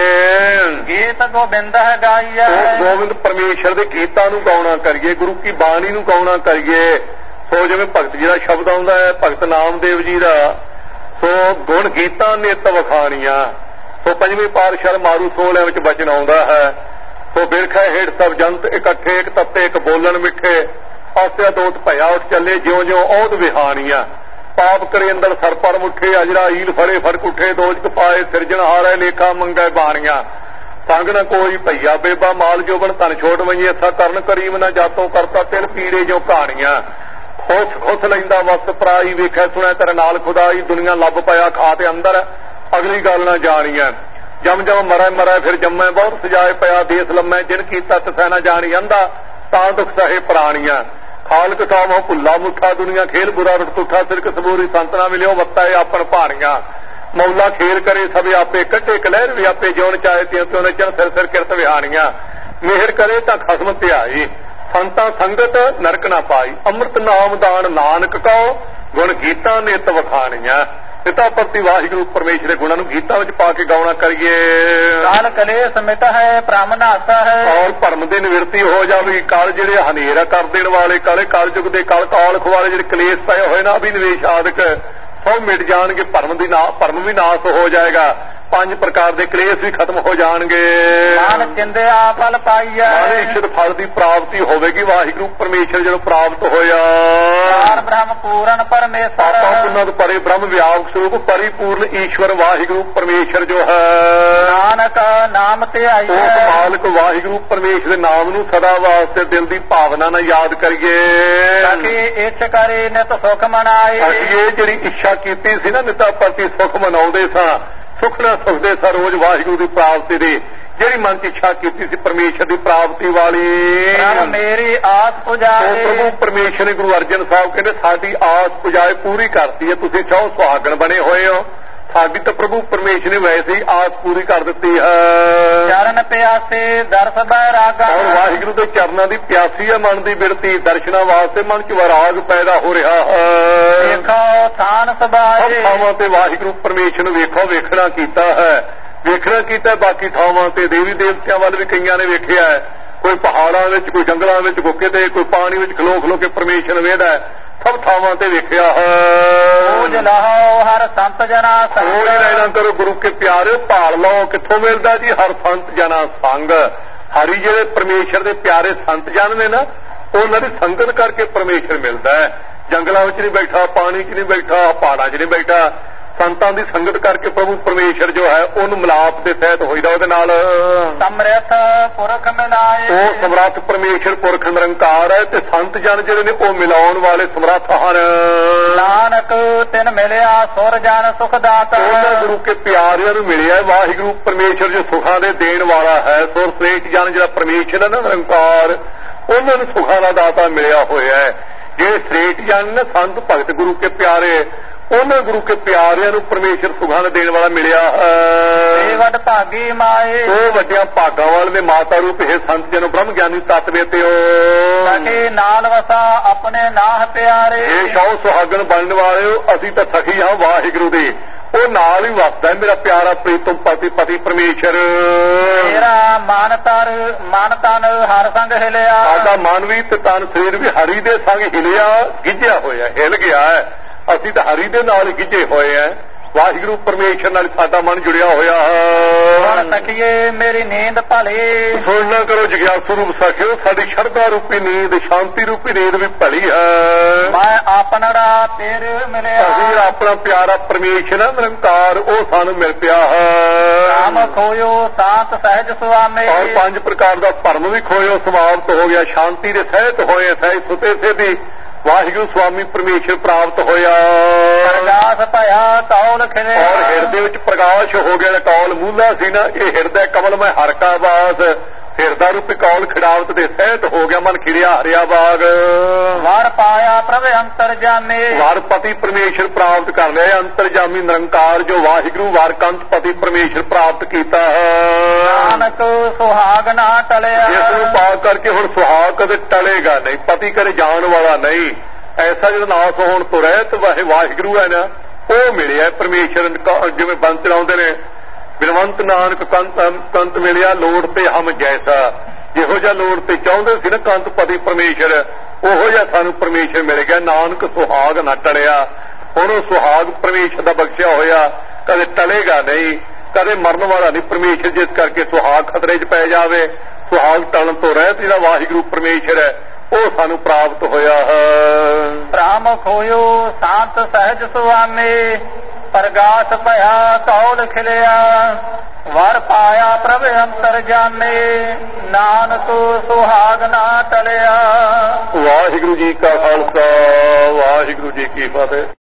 ਗੀਤ ਗੋਬਿੰਦ ਹੈ ਗਾਈਏ। ਗੋਬਿੰਦ ਪਰਮੇਸ਼ਰ ਦੇ ਗੀਤਾਂ ਨੂੰ ਗਾਉਣਾ ਕਰੀਏ ਗੁਰੂ ਕੀ ਬਾਣੀ ਨੂੰ ਗਾਉਣਾ ਕਰੀਏ। ਸੋ ਜਿਵੇਂ ਭਗਤ ਜੀ ਦਾ ਸ਼ਬਦ ਆਉਂਦਾ ਹੈ ਭਗਤ ਨਾਮਦੇਵ ਜੀ ਦਾ ਸੋ ਗੁਣ ਗੀਤਾਂ ਨਿਤ ਵਖਾਣੀਆਂ। ਸੋ ਪੰਜਵੇਂ ਪਾਤਸ਼ਾਹ ਮਾਰੂ ਸੋਹਲਿਆਂ ਵਿੱਚ ਬਚਨ ਆਉਂਦਾ ਹੈ। ਸੋ ਬਿਰਖਾ ਹੇਠ ਸਭ ਜੰਤ ਇਕੱਠੇ ਇੱਕ ਤੱਤੇ ਇੱਕ ਬੋਲਣ ਮਿੱਠੇ ਆਸਿਆ ਦੋਤ ਭਇਆ ਉੱਠ ਚੱਲੇ ਜਿਉਂ ਜਿਉਂ ਔਦ ਵਿਹਾਣੀਆਂ। ਪਾਪ ਕਰੇ ਅੰਦਰ ਸਰ ਪਰ ਮੁੱਠੇ ਅਜਰਾ ਈਲ ਫੜੇ ਫਰਕ ਉੱਠੇ ਦੋਜਕ ਪਾਏ ਸਿਰਜਣ ਹਾਰੇ ਲੇਖਾ ਮੰਗੈ ਬਾਣੀਆਂ। ਸੰਗ ਨਾ ਕੋਈ ਭਈਆ ਬੇਬਾ ਮਾਲ ਜੋਬਨ ਧਨ ਛੋਟ ਵਈ ਐਸਾ ਕਰਨ ਕਰੀਮ ਨਾ ਜਾਤੋਂ ਕਰਤਾ ਤਿਲ ਪੀੜੇ ਜੋ ਕਹਾਣੀਆਂ। ਖੁਸ ਲੈਂਦਾ ਵਸ ਪਰਾਈ ਵੇਖਿਆ ਸੁਣਿਆ ਤੇਰੇ ਨਾਲ ਖੁਦਾਈ ਦੁਨੀਆ ਲੱਭ ਪਿਆ ਖਾ ਤੇ ਅੰਦਰ ਅਗਲੀ ਗੱਲ ਨਾ ਜਾਣੀਆਂ। ਜਮ ਜਮ ਮਰੈ ਫਿਰ ਜੰਮੈ ਬਹੁਤ ਸਜਾਏ ਪਿਆ ਦੇਸ ਲੰਮੈ ਜਿਨ ਕੀਤਾ ਤਸੈ ਨਾ ਜਾਣੀ ਅੰਦਾ ਤਾਂ ਦੁੱਖ ਸਹੇ ਪ੍ਰਾਣੀਆਂ। ਖਾਲਕ ਕਾਮੋ ਭੁੱਲਾ ਮੁੱਠਾ ਦੁਨੀਆ ਖੇਲ ਬੁਰਾ ਰੁੱਟ ਤੁਠਾ ਸਿਰਕ ਸਬੂਰੀ ਸੰਤਨਾ ਮਿਲਿਓ ਵੱਤਾ ਏ ਆਪਣ ਭਾਣੀਆਂ। ਮੌਲਾ ਖੇਲ ਕਰੇ ਸਭ ਆਪੇ ਕੱਢੇ ਕਲਹਿਰ ਵੀ ਆਪੇ ਜਿਉਣ ਚਾਹੇ ਤਿਉ ਨਚਣ ਸਿਰ ਸਿਰ ਕਿਰਤ ਵਿਹਾਣੀਆਂ। ਮਿਹਰ ਕਰੇ ਤਾਂ ਖਸਮ ਧਿਆਈ ਸੰਤਾਂ ਸੰਗਤ ਨਰਕ ਨਾ ਪਾਈ। ਅੰਮ੍ਰਿਤ ਨਾਮ ਦਾਨ ਨਾਨਕ ਕਉ ਗੁਣ ਗੀਤਾਂ ਨਿਤ ਵਖਾਣੀਆਂ। ਪਿਤਾ ਪ੍ਰਤੀ ਵਾਹਿਗੁਰੂ ਪਰਮੇਸ਼ਰ ਦੇ ਗੁਣਾਂ ਨੂੰ ਗੀਤਾਂ ਵਿੱਚ ਪਾ ਕੇ ਗਾਉਣਾ ਕਰੀਏ। ਕਾਲ ਕਲੇਸ਼ ਮਿਟ ਹੈ ਭ੍ਰਮ ਨਾਸਾ ਹੈ ਔਰ ਭਰਮ ਦੀ ਨਿਵਰਤੀ ਹੋ ਜਾਵੇ। ਕਾਲ ਜਿਹੜੇ ਹਨੇਰਾ ਕਰ ਦੇਣ ਵਾਲੇ ਕਾਲੇ ਕਾਲਯੁਗ ਦੇ ਕਾਲਖ ਵਾਲੇ ਜਿਹੜੇ ਕਲੇਸ਼ ਪਏ ਹੋਏ ਨਾ ਅਭਿਨਵੇਸ਼ ਆਦਿਕ ਸਭ ਮਿਟ ਜਾਣਗੇ। ਭਰਮ ਵੀ ਨਾਸ ਹੋ ਜਾਏਗਾ। 5 ਪ੍ਰਕਾਰ ਦੇ ਕਲੇਸ਼ ਵੀ ਖਤਮ ਹੋ ਜਾਣਗੇ। ਨਾਨਕ ਚਿੰਦਿਆ ਫਲ ਪਾਈਐ ਇਸ਼ਤ ਫਲ ਦੀ ਪ੍ਰਾਪਤੀ ਹੋਵੇਗੀ। ਵਾਹਿਗੁਰੂ ਪਰਮੇਸ਼ਰ ਜਦੋਂ ਪ੍ਰਾਪਤ ਹੋਇਆ ਬ੍ਰਹਮ ਪੂਰਨ ਪਰਮੇਸ਼ਰ ਆਪਾਂ ਪੁੰਨਾਂ ਤੋਂ ਪਰੇ ਬ੍ਰਹਮ ਵਿਆਪਕ ਸਰੂਪ ਪਰਿਪੂਰਨ ਈਸ਼ਵਰ ਵਾਹਿਗੁਰੂ ਪਰਮੇਸ਼ਰ ਜੋ ਹੈ। ਨਾਨਕ ਨਾਮ ਤੇ ਆਈਐ ਉਸ ਮਾਲਕ ਵਾਹਿਗੁਰੂ ਪਰਮੇਸ਼ਰ ਦੇ ਨਾਮ ਨੂੰ ਸਦਾ ਵਾਸਤੇ ਦਿਲ ਦੀ ਭਾਵਨਾ ਨਾਲ ਯਾਦ ਕਰੀਏ। ਤਾਕਿ ਇੱਛ ਕਰੇ ਨਿਤ ਸੁਖ ਮਨਾਏ। ਅਸੀਂ ਇਹ ਜਿਹੜੀ ਇੱਛਾ ਕੀਤੀ ਸੀ ਨਾ ਨਿਤਾ ਪ੍ਰਤੀ ਸੁਖ ਮਨਾਉਂਦੇ ਸਾਂ ਸੁਖ ਨਾਲ ਸੁਖਦੇ ਸਾਂ ਰੋਜ਼ ਵਾਹਿਗੁਰੂ ਦੀ ਪ੍ਰਾਪਤੀ ਦੀ ਜਿਹੜੀ ਮਨ ਚ ਇੱਛਾ ਕੀਤੀ ਸੀ ਪਰਮੇਸ਼ਰ ਦੀ ਪ੍ਰਾਪਤੀ ਵਾਲੀ ਮੇਰੀ ਆਸ ਪੁਜਾਏ। ਪ੍ਰਭੂ ਪਰਮੇਸ਼ਰ ਨੇ ਗੁਰੂ ਅਰਜਨ ਸਾਹਿਬ ਕਹਿੰਦੇ ਸਾਡੀ ਆਸ ਪੁਜਾਏ ਪੂਰੀ ਕਰਤੀ ਹੈ। ਤੁਸੀਂ ਚਾਹੋ ਸੁਹਾਗਣ ਬਣੇ ਹੋਏ ਹੋ ਸਾਡੀ ਤਾਂ ਪ੍ਰਭੂ ਪਰਮੇਸ਼ਰ ਨੇ ਵੈਸੇ ਹੀ ਆਸ ਪੂਰੀ ਕਰ ਦਿੱਤੀ ਹੈ। ਚਰਨ ਪਿਆਸੇ ਦਰਸ ਬੈਰਾਗਾ। ਔਰ ਵਾਹਿਗੁਰੂ ਦੇ ਚਰਨਾਂ ਦੀ ਪਿਆਸੀ ਹੈ ਮਨ ਦੀ ਬਿਰਤੀ, ਦਰਸ਼ਨਾਂ ਵਾਸਤੇ ਮਨ ਚ ਵਿਰਾਗ ਪੈਦਾ ਹੋ ਰਿਹਾ ਹੈ। ਵੇਖੋ ਥਾਨ ਸਭਾਏ। ਸਭ ਥਾਵਾਂ ਤੇ ਵਾਹਿਗੁਰੂ ਪਰਮੇਸ਼ਰ ਨੂੰ ਵੇਖੋ ਵੇਖਣਾ ਕੀਤਾ ਹੈ, ਵੇਖਣਾ ਕੀਤਾ। ਬਾਕੀ ਥਾਵਾਂ ਤੇ ਦੇਵੀ ਦੇਵਤਿਆਂ ਵੱਲ ਵੀ ਕਈਆਂ ਨੇ ਵੇਖਿਆ ਹੈ, ਕੋਈ ਪਹਾੜਾਂ ਵਿੱਚ, ਕੋਈ ਜੰਗਲਾਂ ਵਿੱਚ ਗੁੱਕੇ ਤੇ, ਕੋਈ ਪਾਣੀ ਵਿੱਚ ਖਲੋ ਖਲੋ ਕੇ ਪਰਮੇਸ਼ਰ ਵੇਖਦਾ, ਸਭ ਥਾਵਾਂ ਤੇ ਵੇਖਿਆ ਹੈ। ਲਹੋ ਹਰ ਸੰਤ ਜਨਾ ਸੰਗ। ਲੈਣਾ ਕਰੋ ਗੁਰੂ ਕੇ ਪਿਆਰੇ, ਭਾਲ ਲਓ ਕਿੱਥੋਂ ਮਿਲਦਾ ਜੀ? ਹਰ ਸੰਤ ਜਨਾ ਸੰਗ। ਹਰੀ ਜਿਹੜੇ ਪਰਮੇਸ਼ਰ ਦੇ ਪਿਆਰੇ ਸੰਤ ਜਨ ਨੇ ਨਾ, ਉਹਨਾਂ ਦੀ ਸੰਗਤ ਕਰਕੇ ਪਰਮੇਸ਼ਰ ਮਿਲਦਾ ਹੈ। ਜੰਗਲਾਂ ਵਿੱਚ ਨਹੀਂ ਬੈਠਾ, ਪਾਣੀ 'ਚ ਨਹੀਂ ਬੈਠਾ, ਪਹਾੜਾਂ 'ਚ ਨਹੀਂ ਬੈਠਾ, ਸੰਤਾਂ ਦੀ ਸੰਗਤ ਕਰਕੇ ਪ੍ਰਭੂ ਪਰਮੇਸ਼ਰ ਜੋ ਹੈ ਉਹਨੂੰ ਮਿਲਾਪ ਦੇ ਤਹਿਤ ਹੋਈਦਾ ਉਹਦੇ ਨਾਲ। ਸਮਰੱਥ ਪੁਰਖ ਮਿਲਾਏ। ਉਹ ਸਮਰੱਥ ਪਰਮੇਸ਼ਰ ਪੁਰਖ ਨਿਰੰਕਾਰ ਹੈ ਤੇ ਸੰਤ ਜਨ ਜਿਹੜੇ ਨੇ ਉਹ ਮਿਲਾਉਣ ਵਾਲੇ ਸਮਰੱਥ ਹਨ। ਨਾਨਕ ਤਿਨ ਮਿਲਿਆ ਸੁਰ ਜਨ ਸੁਖ ਦਾਤਾ। ਉਹਨਾਂ ਗੁਰੂ ਕੇ ਪਿਆਰਿਆਂ ਨੂੰ ਮਿਲਿਆ ਵਾਹਿਗੁਰੂ ਪਰਮੇਸ਼ਰ ਜੋ ਸੁਖਾਂ ਦੇ ਦੇਣ ਵਾਲਾ ਹੈ। ਸੁਰ ਸ੍ਰੇਸ਼ਟ ਜਨ ਜਿਹੜਾ ਪਰਮੇਸ਼ਰ ਹੈ ਨਾ ਨਿਰੰਕਾਰ, ਉਹਨਾਂ ਨੂੰ ਸੁਖਾਂ ਦਾ ਦਾਤਾ ਮਿਲਿਆ ਹੋਇਆ ਹੈ। ਜਿਹੜੇ ਸ੍ਰੇਸ਼ਟ ਜਨ ਨੇ ਸੰਤ ਭਗਤ ਗੁਰੂ ਕੇ ਪਿਆਰੇ, ਉਹਨਾਂ ਗੁਰੂ ਕੇ ਪਿਆਰਿਆਂ ਨੂੰ ਪਰਮੇਸ਼ਰ ਸੁਖਾਂ ਦੇਣ ਵਾਲਾ ਮਿਲਿਆ ਹੈ। ਵੱਡ ਭਾਗੀ ਮਾਏ। ਉਹ ਵੱਡਿਆਂ ਭਾਗਾਂ ਵਾਲੇ ਮਾਤਾ ਰੂਪ ਇਹ ਸੰਤ ਜਨੋ ਬ੍ਰਹਮ ਗਿਆਨੀ ਤਤ ਵੇਤਿਓ। ਸਖੀ ਨਾਲ ਵਸਾ ਆਪਣੇ ਨਾਹ ਪਿਆਰੇ। ਇਹ ਸ਼ਾਹ ਸੁਹਾਗਣ ਬਣਨ ਵਾਲਿਓ, ਅਸੀਂ ਤਾਂ ਸਖੀ ਹਾਂ ਵਾਹਿਗੁਰੂ ਦੇ, ਉਹ ਨਾਲ ਹੀ ਵਸਦਾ ਮੇਰਾ ਪਿਆਰਾ ਪ੍ਰੀਤਮ ਪਤੀ ਪਤੀ ਪਰਮੇਸ਼ਰ। ਮੇਰਾ ਮਨ ਤਨ ਹਰ ਸੰਗ ਹਿਲਿਆ। ਸਾਡਾ ਮਨ ਵੀ ਤੇ ਤਨ ਸਰੀਰ ਵੀ ਹਰੀ ਦੇ ਸੰਗ ਹਿਲਿਆ, ਗਿੱਝਿਆ ਹੋਇਆ, ਹਿਲ ਗਿਆ ਹੈ। ਅਸੀਂ ਤਾਂ ਹਰੀ ਦੇ ਨਾਲ ਗਿੱਝੇ ਹੋਏ ਆ, ਵਾਹਿਗੁਰੂ ਪਰਮੇਸ਼ਰ ਨਾਲ ਸਾਡਾ ਮਨ ਜੁੜਿਆ ਹੋਇਆ ਹੈ। ਸਖੀਏ ਮੇਰੀ ਨੀਂਦ ਭਲੀ। ਸੁਣਨਾ ਕਰੋ ਜਗਿਆਸੂ ਰੂਪ ਸਖਿਓ, ਸਾਡੀ ਸ਼ਰਧਾ ਰੂਪੀ ਨੀਂਦ, ਸ਼ਾਂਤੀ ਰੂਪੀ ਨੀਂਦ ਵੀ ਭਲੀ ਹੈ। ਮੈਂ ਆਪਣਾ ਤੇਰੇ ਮਿਲਿਆ। ਅਸੀਂ ਆਪਣਾ ਪਿਆਰਾ ਪਰਮੇਸ਼ਰ ਨਿਰੰਕਾਰ ਉਹ ਸਾਨੂੰ ਮਿਲ ਪਿਆ ਹੈ। ਨਾਮ ਖੋਇਓ ਸ਼ਾਂਤ ਸਹਿਜ ਸੁਆਮੀ। ਔਰ 5 ਪ੍ਰਕਾਰ ਦਾ ਭਰਮ ਵੀ ਖੋਇਓ, ਸਮਾਪਤ ਹੋ ਗਿਆ। ਸ਼ਾਂਤੀ ਦੇ ਸਹਿਤ ਹੋਏ, ਸਹਿਜ ਸੁਤੇ ਸੇਦੀ ਵਾਹਿਗੁਰੂ ਸੁਆਮੀ ਪਰਮੇਸ਼ਰ ਪ੍ਰਾਪਤ ਹੋਇਆ। ਪ੍ਰਕਾਸ਼ ਭਇਆ ਕੌਲ ਖਿਲੇ। ਔਰ ਹਿਰਦੇ ਵਿੱਚ ਪ੍ਰਕਾਸ਼ ਹੋ ਗਿਆ। ਕੌਲ ਮੂਲਾ ਸੀ ਨਾ, ਇਹ ਹਿਰਦਾ ਕਮਲ ਮੈਂ ਹਰ ਕਾ ਬਾਸ। ਹਿਰਦਾ ਰੂਪੀ ਕੌਲ ਖਿੜਾਵਤ ਦੇ ਸਹਿਤ ਹੋ ਗਿਆ, ਮਨ ਖਿੜਿਆ ਹਰਿਆ ਬਾਗ। ਵਰ ਪਾਇਆ ਪ੍ਰਭ ਅੰਤਰਜਾਮੀ। ਵਰ ਪਤੀ ਪਰਮੇਸ਼ਰ ਪ੍ਰਾਪਤ ਕਰ ਲਿਆ, ਅੰਤਰਜਾਮੀ ਨਿਰੰਕਾਰ ਜੋ ਵਾਹਿਗੁਰੂ ਵਰ ਕੰਤ ਪਤੀ ਪਰਮੇਸ਼ਰ ਪ੍ਰਾਪਤ ਕੀਤਾ ਹੈ। ਨਾਨਕ ਸੁਹਾਗ ਨਾ ਟਲਿਆ। ਇਸ ਨੂੰ ਪਾ ਕਰਕੇ ਹੁਣ ਸੁਹਾਗ ਕਦੇ ਟਲੇਗਾ ਨਹੀਂ, ਪਤੀ ਕਦੇ ਜਾਣ ਵਾਲਾ ਨਹੀਂ। ਐਸਾ ਜਿਹੜਾ ਨਾਸ ਹੋਣ ਤੋਂ ਰਹਿਤ ਵਾਹਿਗੁਰੂ ਹੈ ਨਾ, ਉਹ ਮਿਲਿਆ ਪਰਮੇਸ਼ਰ। ਜਿਵੇਂ ਬੰਤ ਚਲਾਉਂਦੇ ਨੇ, ਬਿਨਵੰਤ ਨਾਨਕ ਕੰਤ ਮਿਲਿਆ ਲੋੜ ਤੇ ਹਮ ਜੈਸਾ। ਜਿਹੋ ਜਿਹਾ ਲੋੜ ਤੇ ਚਾਹੁੰਦੇ ਸੀ ਨਾ ਕੰਤ ਪਤੀ ਪਰਮੇਸ਼ਰ, ਉਹੋ ਜਿਹਾ ਸਾਨੂੰ ਪਰਮੇਸ਼ਰ ਮਿਲ ਗਿਆ। ਨਾਨਕ ਸੁਹਾਗ ਨਾ ਟਲਿਆ। ਹੁਣ ਉਹ ਸੁਹਾਗ ਪਰਮੇਸ਼ਰ ਦਾ ਬਖਸ਼ਿਆ ਹੋਇਆ, ਕਦੇ ਟਲੇਗਾ ਨਹੀਂ, ਕਦੇ ਮਰਨ ਵਾਲਾ ਨਹੀਂ ਪਰਮੇਸ਼ਰ। ਜਿਸ ਕਰਕੇ ਸੁਹਾਗ ਖਤਰੇ 'ਚ ਪੈ ਜਾਵੇ, ਸੁਹਾਗ ਟਲਣ ਤੋਂ ਰਹਿਤ ਜਿਹੜਾ ਵਾਹਿਗੁਰੂ ਪਰਮੇਸ਼ਰ ਹੈ ਉਹ ਸਾਨੂੰ ਪ੍ਰਾਪਤ ਹੋਇਆ ਹੈ। ਬ੍ਰਹਮ ਖੋਇਓ ਸ਼ਾਂਤ ਸਹਿਜ ਸੁਆਮੀ। ਪ੍ਰਗਾਸ ਭਇਆ ਕੌਲ ਖਿਲਿਆ। ਵਰ ਪਾਇਆ ਪ੍ਰਭ ਅੰਤਰਜਾਮੀ। ਨਾਨਕ ਸੁਹਾਗ ਨਾ ਟਲਿਆ। ਵਾਹਿਗੁਰੂ ਜੀ ਕਾ ਖਾਲਸਾ, ਵਾਹਿਗੁਰੂ ਜੀ ਕੀ ਫਤਿਹ।